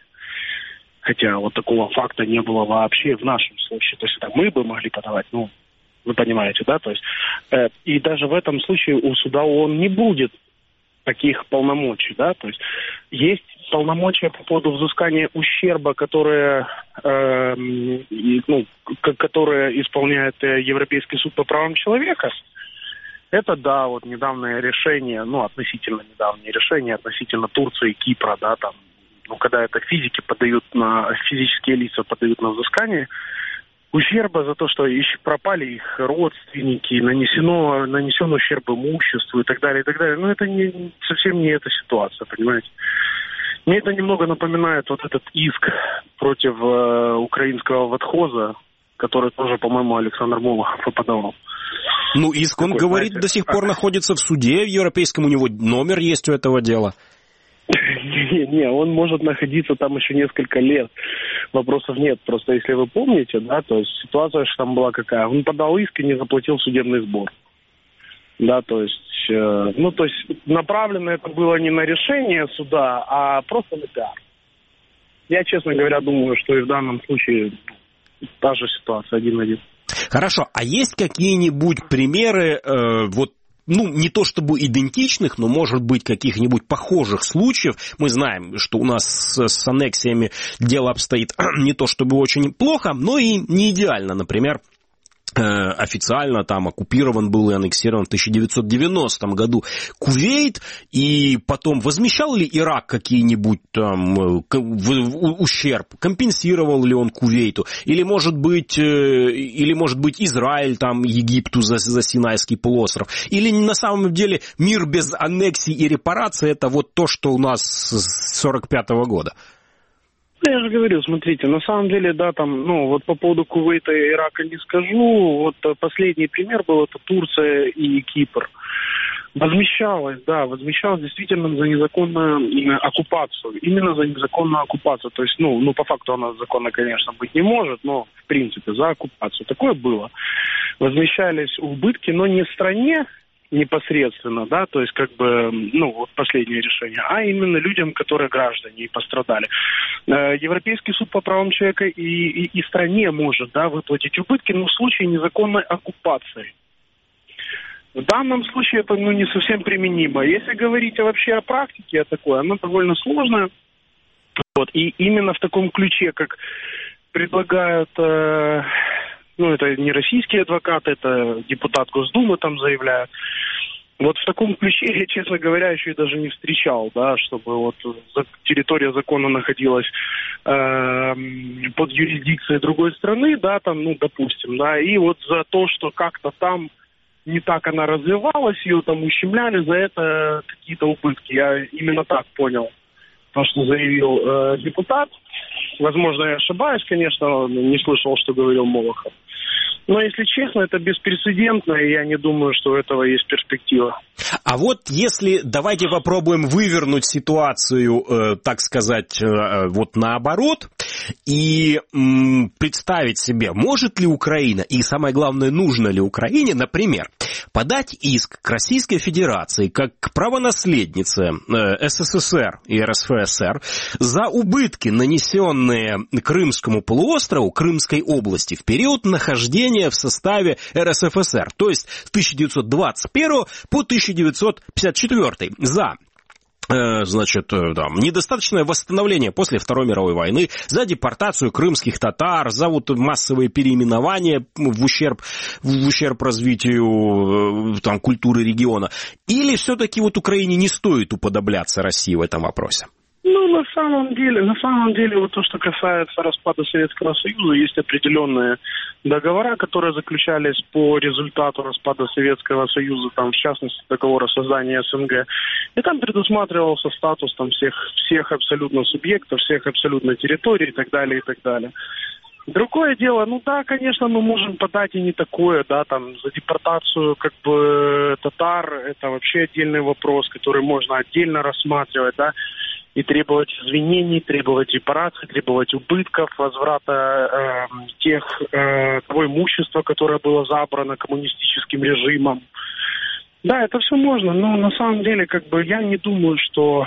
хотя вот такого факта не было вообще в нашем случае, то есть это мы бы могли подавать, ну, вы понимаете, да, то есть э, и даже в этом случае у суда ООН не будет таких полномочий, да, то есть есть полномочия по поводу взыскания ущерба, которые, э, ну, к- которые исполняет Европейский суд по правам человека. Это, да, вот недавнее решение, ну, относительно недавнее решение относительно Турции и Кипра, да, там, ну, когда это физики подают на, физические лица подают на взыскание ущерба за то, что пропали их родственники, нанесено, нанесен ущерб имуществу и так далее, и так далее. Но это не, совсем не эта ситуация, понимаете. Мне это немного напоминает вот этот иск против э, украинского ватхоза, который тоже, по-моему, Александр Молохов подавал. Ну, иск, он Такой, говорит, знаете, до сих пор находится в суде в европейском, у него номер есть у этого дела. Не, не, он может находиться там еще несколько лет. Вопросов нет. Просто если вы помните, да, то есть ситуация что там была какая. Он подал иск и не заплатил судебный сбор. Да, то есть, э, ну, то есть направлено это было не на решение суда, а просто на пиар. Я, честно говоря, думаю, что и в данном случае та же ситуация один-один. Хорошо, а есть какие-нибудь примеры, э, вот, ну, не то чтобы идентичных, но, может быть, каких-нибудь похожих случаев? Мы знаем, что у нас с, с аннексиями дело обстоит не то чтобы очень плохо, но и не идеально. Например, официально там оккупирован был и аннексирован в тысяча девятьсот девяностом году Кувейт, и потом возмещал ли Ирак какие-нибудь там ущерб, компенсировал ли он Кувейту, или может быть, или может быть Израиль там Египту за, за Синайский полуостров, или на самом деле мир без аннексий и репараций это вот то, что у нас с сорок пятого года? Я же говорю, смотрите, на самом деле, да, там, ну, вот по поводу Кувейта и Ирака не скажу. Вот последний пример был, это Турция и Кипр. Возмещалось, да, возмещалось действительно за незаконную оккупацию. Именно за незаконную оккупацию. То есть, ну, ну, по факту она законно, конечно, быть не может, но, в принципе, за оккупацию. Такое было. Возмещались убытки, но не стране, непосредственно, да, то есть как бы, ну, вот последнее решение, а именно людям, которые граждане и пострадали. Европейский суд по правам человека и, и, и стране может, да, выплатить убытки, но в случае незаконной оккупации. В данном случае это, ну, не совсем применимо. Если говорить вообще о практике такой, она довольно сложная. Вот, и именно в таком ключе, как предлагают, э, ну, это не российские адвокаты, это депутат Госдумы там заявляют. Вот в таком ключе я, честно говоря, еще и даже не встречал, да, чтобы вот территория закона находилась э, под юрисдикцией другой страны, да, там, ну, допустим, да, и вот за то, что как-то там не так она развивалась, ее там ущемляли, за это какие-то убытки. Я именно так понял то, что заявил э, депутат. Возможно, я ошибаюсь, конечно, не слышал, что говорил Молохов. Но, если честно, это беспрецедентно, и я не думаю, что у этого есть перспектива. А вот если давайте попробуем вывернуть ситуацию, э, так сказать, э, вот наоборот, и м, представить себе, может ли Украина, и самое главное, нужно ли Украине, например, подать иск к Российской Федерации как к правонаследнице э, СССР и РСФСР за убытки, нанесенные Крымскому полуострову, Крымской области в период нахождения в составе РСФСР, то есть с тысяча девятьсот двадцать первого по тысяча девятьсот пятьдесят четвёртый, за значит, там, недостаточное восстановление после Второй мировой войны, за депортацию крымских татар, за вот массовые переименования в ущерб, в ущерб развитию там, культуры региона. Или все-таки вот Украине не стоит уподобляться России в этом вопросе? Ну, на самом деле, на самом деле, вот то, что касается распада Советского Союза, есть определенные договора, которые заключались по результату распада Советского Союза, там, в частности, договор о создании СНГ. И там предусматривался статус там, всех, всех абсолютно субъектов, всех абсолютно территорий и так далее, и так далее. Другое дело, ну да, конечно, мы можем подать и не такое, да, там, за депортацию, как бы, татар, это вообще отдельный вопрос, который можно отдельно рассматривать, да, и требовать извинений, требовать репараций, требовать убытков, возврата э, тех, э, того имущества, которое было забрано коммунистическим режимом. Да, это все можно, но на самом деле, как бы, я не думаю, что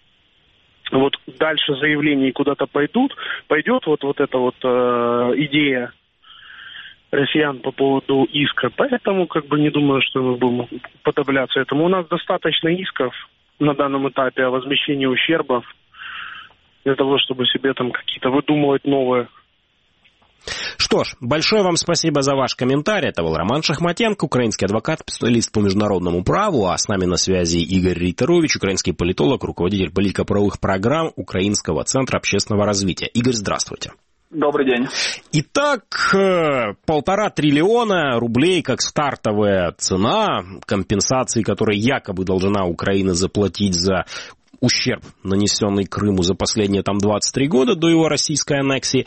вот дальше заявлений куда-то пойдут, пойдет вот, вот эта вот э, идея россиян по поводу иска. Поэтому, как бы, не думаю, что мы будем подобляться этому. У нас достаточно исков на данном этапе о возмещении ущербов для того, чтобы себе там какие-то выдумывать новые. Что ж, большое вам спасибо за ваш комментарий. Это был Роман Шахматенко, украинский адвокат, специалист по международному праву. А с нами на связи Игорь Рейтерович, украинский политолог, руководитель политико-правовых программ Украинского центра общественного развития. Игорь, здравствуйте. Добрый день. Итак, полтора триллиона рублей как стартовая цена компенсации, которую якобы должна Украина заплатить за ущерб, нанесенный Крыму за последние там двадцать три года до его российской аннексии.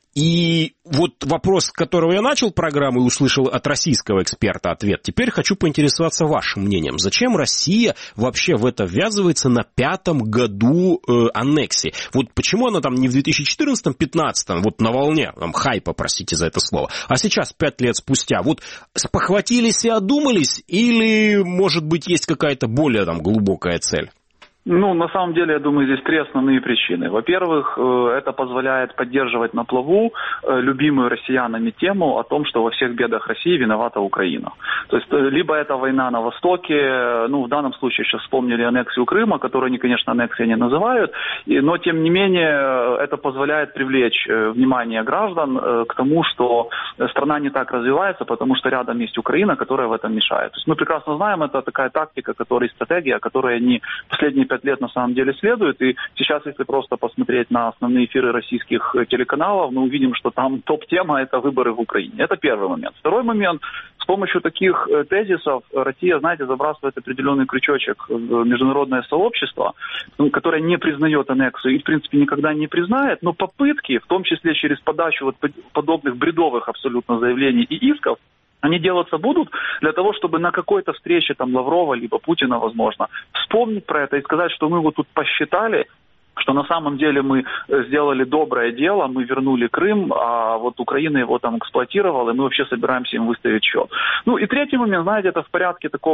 И вот вопрос, с которого я начал программу и услышал от российского эксперта ответ, теперь хочу поинтересоваться вашим мнением. Зачем Россия вообще в это ввязывается на пятом году э, аннексии? Вот почему она там не в две тысячи четырнадцатом-пятнадцатом, вот на волне, там, хайпа, простите за это слово, а сейчас, пять лет спустя, вот спохватились и одумались, или, может быть, есть какая-то более там глубокая цель? Ну, на самом деле, я думаю, здесь три основные причины. Во-первых, это позволяет поддерживать на плаву любимую россиянами тему о том, что во всех бедах России виновата Украина. То есть, либо это война на Востоке, ну, в данном случае сейчас вспомнили аннексию Крыма, которую они, конечно, аннексией не называют, но, тем не менее, это позволяет привлечь внимание граждан к тому, что страна не так развивается, потому что рядом есть Украина, которая в этом мешает. То есть, мы прекрасно знаем, это такая тактика, которая стратегия, которой они последние пять лет на самом деле следуют. И сейчас, если просто посмотреть на основные эфиры российских телеканалов, мы увидим, что там топ-тема – это выборы в Украине. Это первый момент. Второй момент. С помощью таких тезисов Россия, знаете, забрасывает определенный крючочек в международное сообщество, которое не признает аннексию и, в принципе, никогда не признает, но попытки, в том числе через подачу вот подобных бредовых абсолютно заявлений и исков, они делаться будут для того, чтобы на какой-то встрече там Лаврова, либо Путина, возможно, вспомнить про это и сказать, что мы вот тут посчитали, что на самом деле мы сделали доброе дело, мы вернули Крым, а вот Украина его там эксплуатировала, и мы вообще собираемся им выставить счет. Ну и третий момент, знаете, это в порядке такого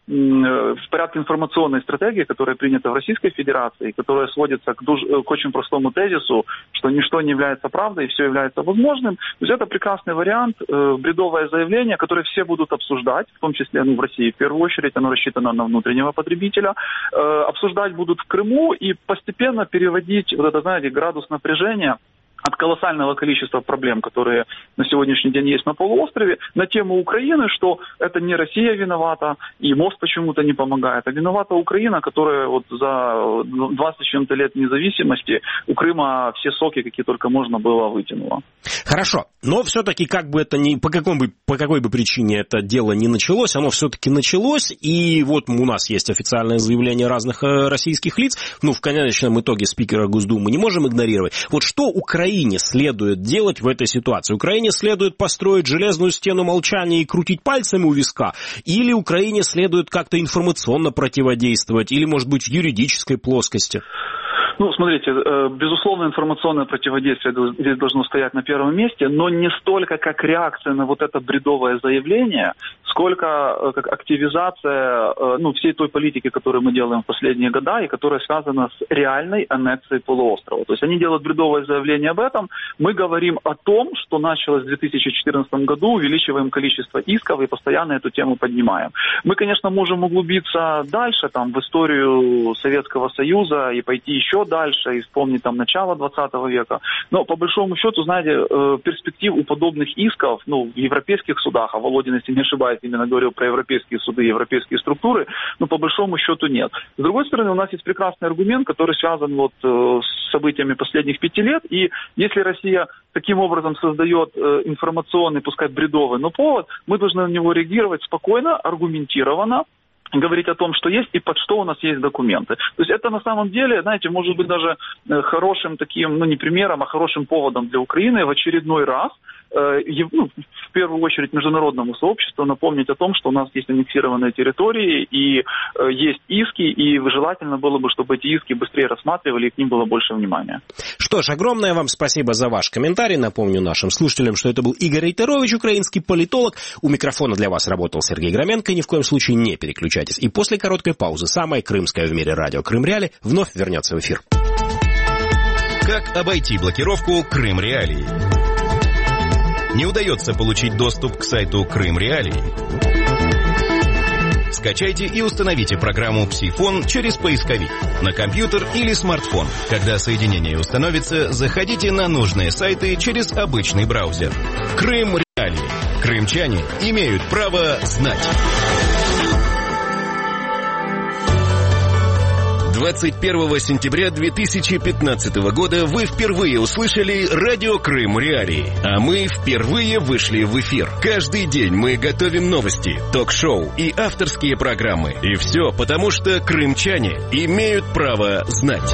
в порядке информационной стратегии, которая принята в Российской Федерации, которая сводится к, дуж... к очень простому тезису, что ничто не является правдой и все является возможным. То есть это прекрасный вариант, бредовое заявление, которое все будут обсуждать, в том числе ну, в России в первую очередь, оно рассчитано на внутреннего потребителя, обсуждать будут в Крыму и постепенно переводить вот это, знаете, градус напряжения от колоссального количества проблем, которые на сегодняшний день есть на полуострове, на тему Украины, что это не Россия виновата, и мост почему-то не помогает, а виновата Украина, которая вот за двадцать с чем-то лет независимости у Крыма все соки, какие только можно было, вытянула. Хорошо, но все-таки как бы это ни, по, какой бы, по какой бы причине это дело не началось, оно все-таки началось, и вот у нас есть официальное заявление разных российских лиц, ну, в конечном итоге спикера Госдумы мы не можем игнорировать. Вот что Украина Украине следует делать в этой ситуации? Украине следует построить железную стену молчания и крутить пальцами у виска? Или Украине следует как-то информационно противодействовать? Или, может быть, в юридической плоскости? Ну, смотрите, безусловно, информационное противодействие здесь должно стоять на первом месте, но не столько как реакция на вот это бредовое заявление, сколько как активизация ну, всей той политики, которую мы делаем в последние годы, и которая связана с реальной аннексией полуострова. То есть они делают бредовое заявление об этом, мы говорим о том, что началось в две тысячи четырнадцатом году, увеличиваем количество исков и постоянно эту тему поднимаем. Мы, конечно, можем углубиться дальше, там, в историю Советского Союза и пойти еще дальше и вспомнить там начало двадцатого века. Но по большому счету, знаете, перспектив у подобных исков, ну, в европейских судах, а Володин, если не ошибаюсь, именно говорил про европейские суды, европейские структуры, но по большому счету нет. С другой стороны, у нас есть прекрасный аргумент, который связан вот с событиями последних пяти лет, и если Россия таким образом создает информационный, пускай бредовый, но повод, мы должны на него реагировать спокойно, аргументированно, говорить о том, что есть и под что у нас есть документы. То есть это на самом деле, знаете, может быть даже хорошим таким, ну не примером, а хорошим поводом для Украины в очередной раз, э, ну, в первую очередь международному сообществу напомнить о том, что у нас есть аннексированные территории и э, есть иски, и желательно было бы, чтобы эти иски быстрее рассматривали и к ним было больше внимания. Что ж, огромное вам спасибо за ваш комментарий. Напомню нашим слушателям, что это был Игорь Рейтерович, украинский политолог. У микрофона для вас работал Сергей Громенко. Ни в коем случае не переключайтесь. И после короткой паузы самое крымское в мире радио Крым Реали вновь вернется в эфир. Как обойти блокировку Крым Реалии? Не удается получить доступ к сайту Крым Реалии? Скачайте и установите программу «Псифон» через поисковик на компьютер или смартфон. Когда соединение установится, заходите на нужные сайты через обычный браузер. Крым Реалии. Крымчане имеют право знать. двадцать первого сентября две тысячи пятнадцатого года вы впервые услышали радио Крым Реалии, а мы впервые вышли в эфир. Каждый день мы готовим новости, ток-шоу и авторские программы. И все потому, что крымчане имеют право знать.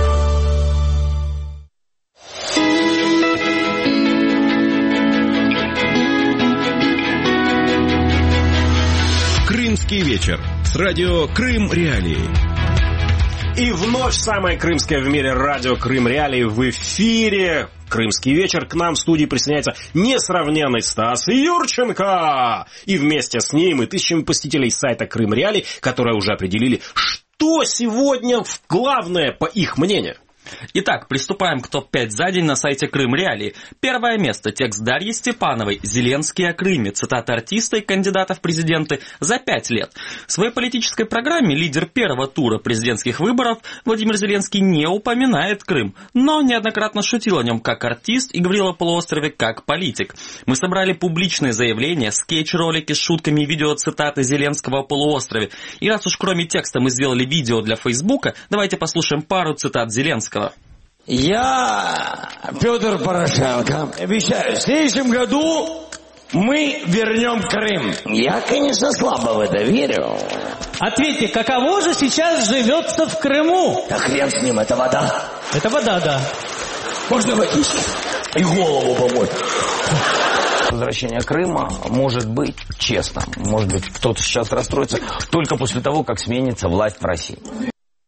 Крымский вечер с радио Крым Реалии. И вновь самое крымское в мире радио Крым Реалии в эфире. Крымский вечер. К нам в студии присоединяется несравненный Стас Юрченко. И вместе с ним и тысячами посетителей сайта Крым Реалии, которые уже определили, что сегодня главное, по их мнению. Итак, приступаем к топ пять за день на сайте Крым Реалии. Первое место. Текст Дарьи Степановой «Зеленский о Крыме». Цитата артиста и кандидата в президенты за пять лет. В своей политической программе лидер первого тура президентских выборов Владимир Зеленский не упоминает Крым, но неоднократно шутил о нем как артист и говорил о полуострове как политик. Мы собрали публичные заявления, скетч-ролики с шутками и видеоцитаты Зеленского о полуострове. И раз уж кроме текста мы сделали видео для Фейсбука, давайте послушаем пару цитат Зеленского. Я, Петр Порошенко, обещаю, в следующем году мы вернем Крым. Я, конечно, слабо в это верю. Ответьте, каково же сейчас живется в Крыму? Да хрен с ним, это вода. Это вода, да. Можно водички и голову помочь. Возвращение Крыма может быть честным. Может быть, кто-то сейчас расстроится только после того, как сменится власть в России.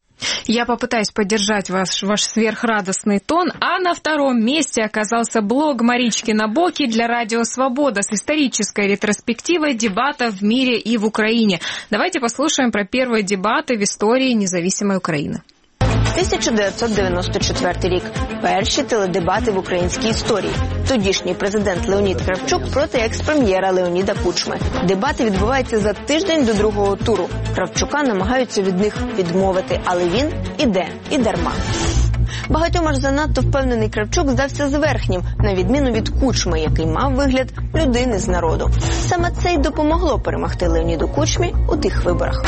Я попытаюсь поддержать ваш, ваш сверхрадостный тон, а на втором месте оказался блог Марички Набоки для Радио Свобода с исторической ретроспективой дебатов в мире и в Украине. Давайте послушаем про первые дебаты в истории независимой Украины. тисяча дев'ятсот дев'яносто четвертий рік. Перші теледебати в українській історії. Тодішній президент Леонід Кравчук проти екс-прем'єра Леоніда Кучми. Дебати відбуваються за тиждень до другого туру. Кравчука намагаються від них відмовити, але він іде і дарма. Багатьом аж занадто впевнений Кравчук здався зверхнім, на відміну від Кучми, який мав вигляд людини з народу. Саме це й допомогло перемогти Леоніду Кучмі у тих виборах.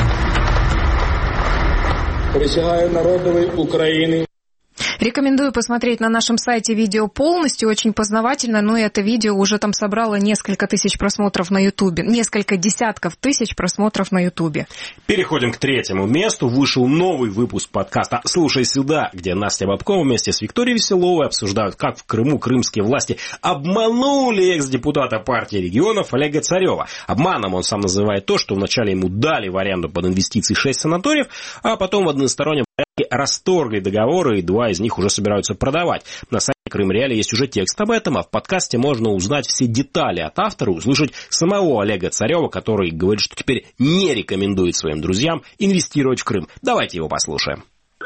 Присягаю народовой Украины. Рекомендую посмотреть на нашем сайте видео полностью, очень познавательно, но это видео уже там собрало несколько тысяч просмотров на Ютубе, несколько десятков тысяч просмотров на Ютубе. Переходим к третьему месту. Вышел новый выпуск подкаста «Слушай сюда», где Настя Бабкова вместе с Викторией Веселовой обсуждают, как в Крыму крымские власти обманули экс-депутата партии регионов Олега Царева. Обманом он сам называет то, что вначале ему дали в аренду под инвестиции шесть санаториев, а потом в одностороннем расторгли договоры, и два из них уже собираются продавать. На сайте Крым Реали есть уже текст об этом, а в подкасте можно узнать все детали от автора, услышать самого Олега Царева, который говорит, что теперь не рекомендует своим друзьям инвестировать в Крым. Давайте его послушаем.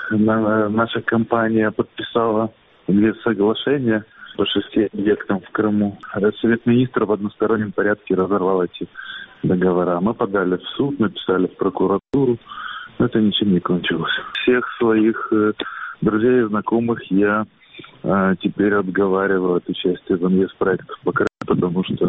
Наша компания подписала инвестсоглашение по шести объектам в Крыму. Совет министров в одностороннем порядке разорвал эти договора. Мы подали в суд, написали в прокуратуру. Это ничем не кончилось. Всех своих э, друзей и знакомых я э, теперь отговариваю от участия в инвестпроектах по Крыму, потому что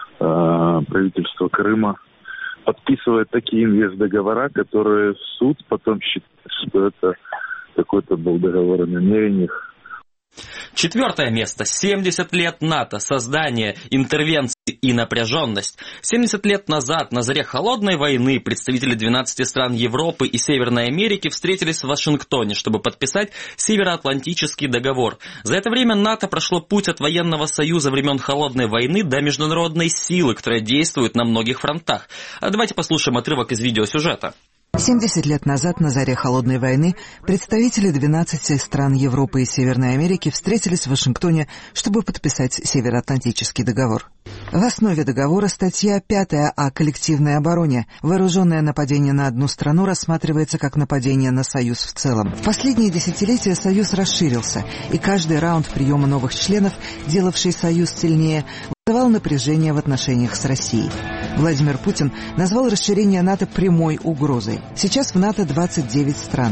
э, правительство Крыма подписывает такие инвестдоговора, которые суд потом считает, что это какой-то был договор о намерениях. Четвертое место. семьдесят лет НАТО. Создание, интервенции и напряженность. семьдесят лет назад, на заре холодной войны, представители двенадцати стран Европы и Северной Америки встретились в Вашингтоне, чтобы подписать Североатлантический договор. За это время НАТО прошло путь от военного союза времен холодной войны до международной силы, которая действует на многих фронтах. А давайте послушаем отрывок из видеосюжета. семьдесят лет назад, на заре холодной войны, представители двенадцати стран Европы и Северной Америки встретились в Вашингтоне, чтобы подписать Североатлантический договор. В основе договора статья пятая о коллективной обороне. Вооруженное нападение на одну страну рассматривается как нападение на Союз в целом. В последние десятилетия Союз расширился, и каждый раунд приема новых членов, делавший Союз сильнее, вызывал напряжение в отношениях с Россией. Владимир Путин назвал расширение НАТО прямой угрозой. Сейчас в НАТО двадцать девять стран.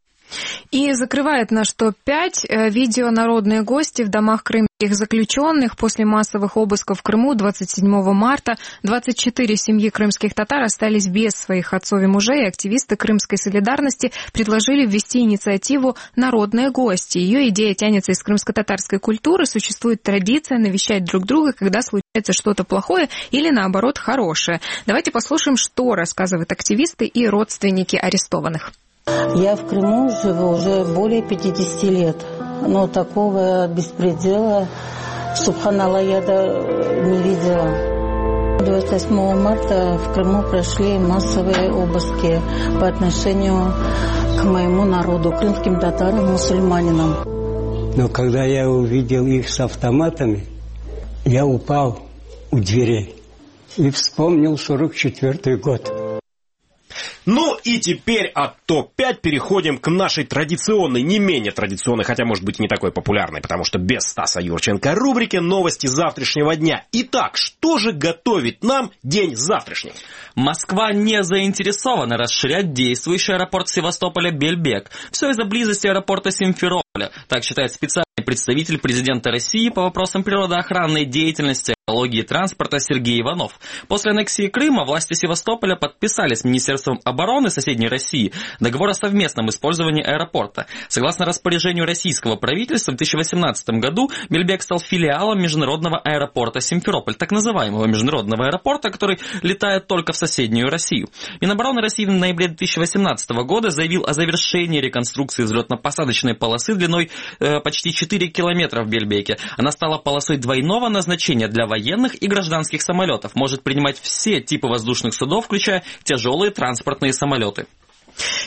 И закрывает наш топ пять видео «Народные гости в домах крымских заключенных». После массовых обысков в Крыму двадцать седьмого марта двадцать четыре семьи крымских татар остались без своих отцов и мужей. Активисты Крымской солидарности предложили ввести инициативу «Народные гости». Ее идея тянется из крымско-татарской культуры. Существует традиция навещать друг друга, когда случается что-то плохое или, наоборот, хорошее. Давайте послушаем, что рассказывают активисты и родственники арестованных. Я в Крыму живу уже более пятидесяти лет, но такого беспредела, субханаллах, я не видела. двадцать восьмого марта в Крыму прошли массовые обыски по отношению к моему народу, крымским татарам, мусульманинам. Но когда я увидел их с автоматами, я упал у дверей и вспомнил сорок четвёртый год. Ну и теперь от топ пять переходим к нашей традиционной, не менее традиционной, хотя может быть не такой популярной, потому что без Стаса Юрченко, рубрике «Новости завтрашнего дня». Итак, что же готовит нам день завтрашний? Москва не заинтересована расширять действующий аэропорт Севастополя Бельбек. Все из-за близости аэропорта Симферополя. Так считает специальный представитель президента России по вопросам природоохранной деятельности, экологии и транспорта Сергей Иванов. После аннексии Крыма власти Севастополя подписали с Министерством обороны соседней России договор о совместном использовании аэропорта. Согласно распоряжению российского правительства, в две тысячи восемнадцатом году Бельбек стал филиалом международного аэропорта Симферополь, так называемого международного аэропорта, который летает только в соседнюю Россию. Минобороны России в ноябре две тысячи восемнадцатого года заявил о завершении реконструкции взлетно-посадочной полосы длиной э, почти четыре километра в Бельбеке. Она стала полосой двойного назначения для военных и гражданских самолетов, может принимать все типы воздушных судов, включая тяжелые транспортные самолеты.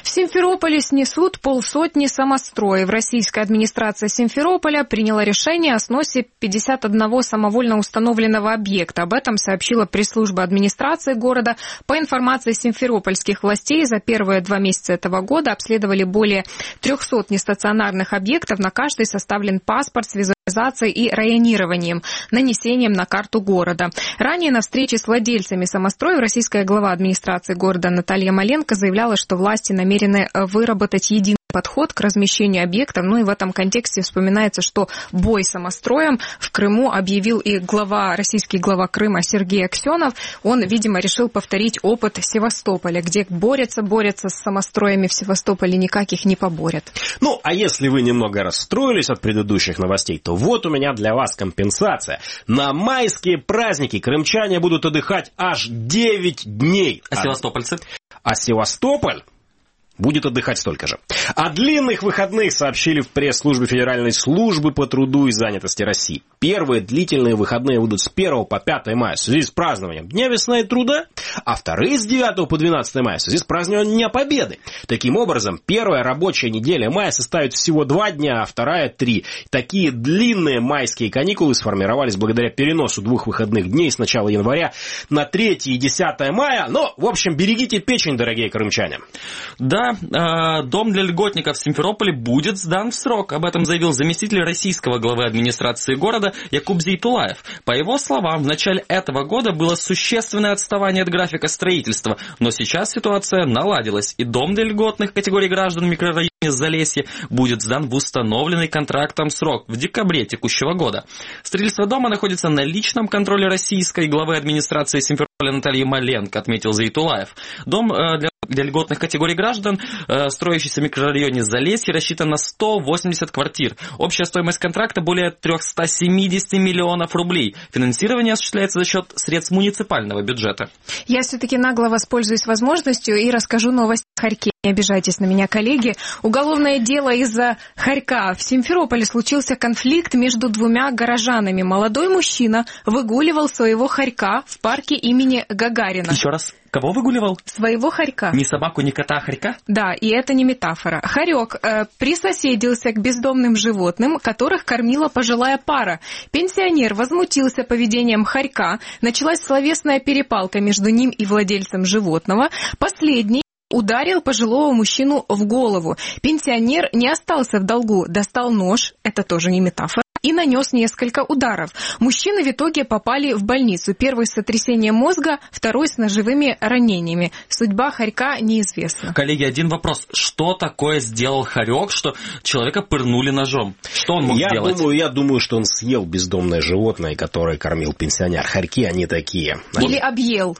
В Симферополе снесут полсотни самостроев. Российская администрация Симферополя приняла решение о сносе пятьдесят одного самовольно установленного объекта. Об этом сообщила пресс-служба администрации города. По информации симферопольских властей, за первые два месяца этого года обследовали более трехсот нестационарных объектов. На каждый составлен паспорт с визуализацией и районированием, нанесением на карту города. Ранее на встрече с владельцами самостроев российская глава администрации города Наталья Маленко заявляла, что власти намерены выработать единый подход к размещению объектов. Ну и в этом контексте вспоминается, что бой самостроем в Крыму объявил и глава, российский глава Крыма Сергей Аксенов. Он, видимо, решил повторить опыт Севастополя, где борются, борются с самостроями в Севастополе, никак их не поборят. Ну, а если вы немного расстроились от предыдущих новостей, то вот у меня для вас компенсация. На майские праздники крымчане будут отдыхать аж девять дней. А севастопольцы? А Севастополь будет отдыхать столько же. О длинных выходных сообщили в пресс-службе Федеральной службы по труду и занятости России. Первые длительные выходные будут с первого по пятое мая в связи с празднованием Дня весны и труда, а вторые с девятого по двенадцатое мая в связи с празднованием Дня Победы. Таким образом, первая рабочая неделя мая составит всего два дня, а вторая — три. Такие длинные майские каникулы сформировались благодаря переносу двух выходных дней с начала января на третье и десятое мая. Но, в общем, берегите печень, дорогие крымчане. Да, дом для льготников в Симферополе будет сдан в срок. Об этом заявил заместитель российского главы администрации города Якуб Зейтулаев. По его словам, в начале этого года было существенное отставание от графика строительства, но сейчас ситуация наладилась, и дом для льготных категорий граждан в микрорайоне Залесье будет сдан в установленный контрактом срок в декабре текущего года. Строительство дома находится на личном контроле российской главы администрации Симферополя Натальи Маленко, отметил Зейтулаев. Дом для Для льготных категорий граждан, э, строящийся в микрорайоне Залесье, рассчитан на сто восемьдесят квартир. Общая стоимость контракта более триста семьдесят миллионов рублей. Финансирование осуществляется за счет средств муниципального бюджета. Я все-таки нагло воспользуюсь возможностью и расскажу новость о хорьке. Не обижайтесь на меня, коллеги. Уголовное дело из-за хорька. В Симферополе случился конфликт между двумя горожанами. Молодой мужчина выгуливал своего хорька в парке имени Гагарина. Еще раз. Кого выгуливал? Своего хорька. Ни собаку, ни кота, а хорька? Да, и это не метафора. Хорек э, присоседился к бездомным животным, которых кормила пожилая пара. Пенсионер возмутился поведением хорька. Началась словесная перепалка между ним и владельцем животного. Последний ударил пожилого мужчину в голову. Пенсионер не остался в долгу, достал нож, это тоже не метафора, и нанес несколько ударов. Мужчины в итоге попали в больницу. Первый с сотрясением мозга, второй с ножевыми ранениями. Судьба хорька неизвестна. Коллеги, один вопрос. Что такое сделал хорек, что человека пырнули ножом? Что он мог я сделать? Думаю, я думаю, что он съел бездомное животное, которое кормил пенсионер. Хорьки, они такие. Или объел.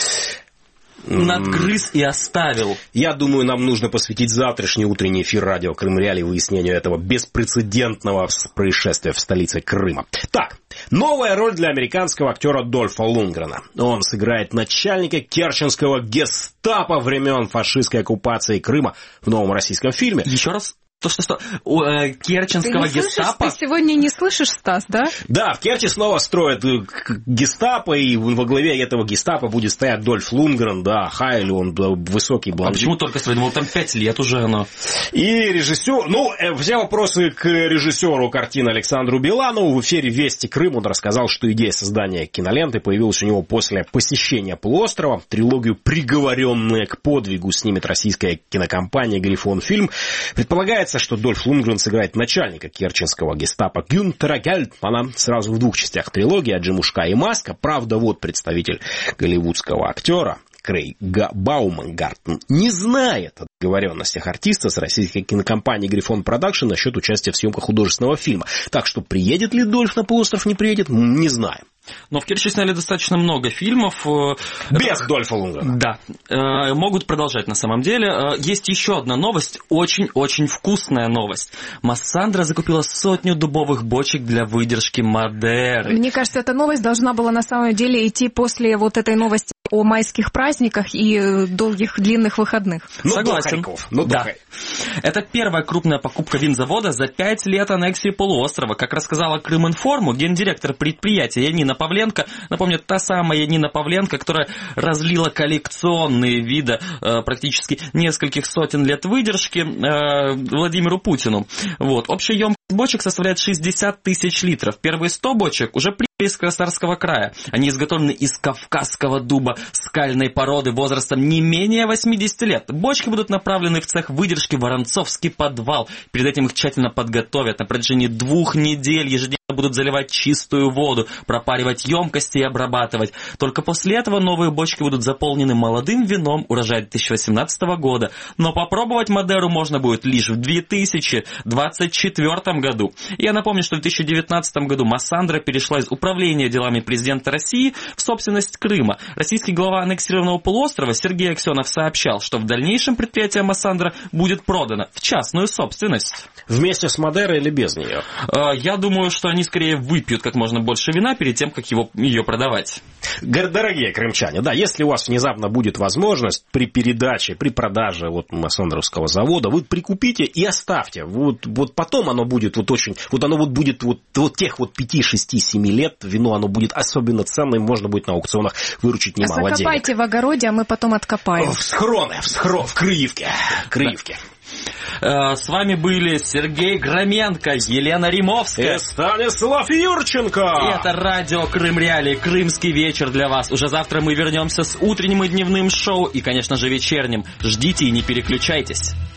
Надгрыз и оставил. Я думаю, нам нужно посвятить завтрашний утренний эфир радио Крым Реалии выяснению этого беспрецедентного происшествия в столице Крыма. Так, новая роль для американского актера Дольфа Лундгрена. Он сыграет начальника керченского гестапо времен фашистской оккупации Крыма в новом российском фильме. Еще раз? То, что, что у э, керченского ты не гестапо... Слышишь, ты сегодня не слышишь, Стас, да? Да, в Керчи снова строят гестапо, и во главе этого гестапо будет стоять Дольф Лундгрен, да, Хайль, он высокий блондин. А почему только строят? Ну, там пять лет уже оно. И режиссер... Ну, все вопросы к режиссеру картины Александру Биланову. В эфире «Вести Крым» он рассказал, что идея создания киноленты появилась у него после посещения полуострова. Трилогию «Приговоренные к подвигу» снимет российская кинокомпания «Грифон Фильм». Предполагается, что Дольф Лундгрен сыграет начальника керченского гестапо Гюнтера Гельдмана сразу в двух частях трилогии «Аджимушка и Маска». Правда, вот представитель голливудского актера Крейг Баумгартен не знает о договоренностях артиста с российской кинокомпанией «Грифон Продакшн» насчет участия в съемках художественного фильма. Так что приедет ли Дольф на полуостров, не приедет, не знаем. Но в Керчи сняли достаточно много фильмов. Без Это... Дольфа Лундгрена. Да. Э, могут продолжать на самом деле. Э, есть еще одна новость, очень-очень вкусная новость. Массандра закупила сотню дубовых бочек для выдержки Мадеры. Мне кажется, эта новость должна была на самом деле идти после вот этой новости о майских праздниках и долгих длинных выходных. Ну, согласен. Ну, да. Это первая крупная покупка винзавода за пять лет аннексии полуострова. Как рассказала Крыминформу, гендиректор предприятия Янина Павленко, напомню, та самая Янина Павленко, которая разлила коллекционные виды э, практически нескольких сотен лет выдержки э, Владимиру Путину. Вот. Общая емкость бочек составляет шестьдесят тысяч литров. Первые сто бочек уже прибыли из Красноярского края. Они изготовлены из кавказского дуба скальной породы возрастом не менее восемьдесят лет. Бочки будут направлены в цех выдержки Воронцовский подвал. Перед этим их тщательно подготовят. На протяжении двух недель ежедневно будут заливать чистую воду, пропаривать емкости и обрабатывать. Только после этого новые бочки будут заполнены молодым вином урожая две тысячи восемнадцатого года. Но попробовать Мадеру можно будет лишь в две тысячи двадцать четвёртом году. Я напомню, что в две тысячи девятнадцатом году Массандра перешла из управления делами президента России в собственность Крыма. Российский глава аннексированного полуострова Сергей Аксенов сообщал, что в дальнейшем предприятие Массандра будет продано в частную собственность. Вместе с Мадерой или без нее? Я думаю, что они скорее выпьют как можно больше вина перед тем, как его, ее продавать. Дорогие крымчане, да, если у вас внезапно будет возможность при передаче, при продаже вот Массандровского завода, вы прикупите и оставьте. Вот, вот потом оно будет вот очень, вот оно вот будет вот, вот тех вот пяти, шести, семи лет, вино оно будет особенно ценным, можно будет на аукционах выручить немало денег. Закопайте в огороде, а мы потом откопаем. В схроны, в схрон, в Крыевке, Крыевке. С вами были Сергей Громенко, Елена Римовская и Станислав Юрченко. И это радио Крым Реалии, крымский вечер для вас. Уже завтра мы вернемся с утренним и дневным шоу и, конечно же, вечерним. Ждите и не переключайтесь.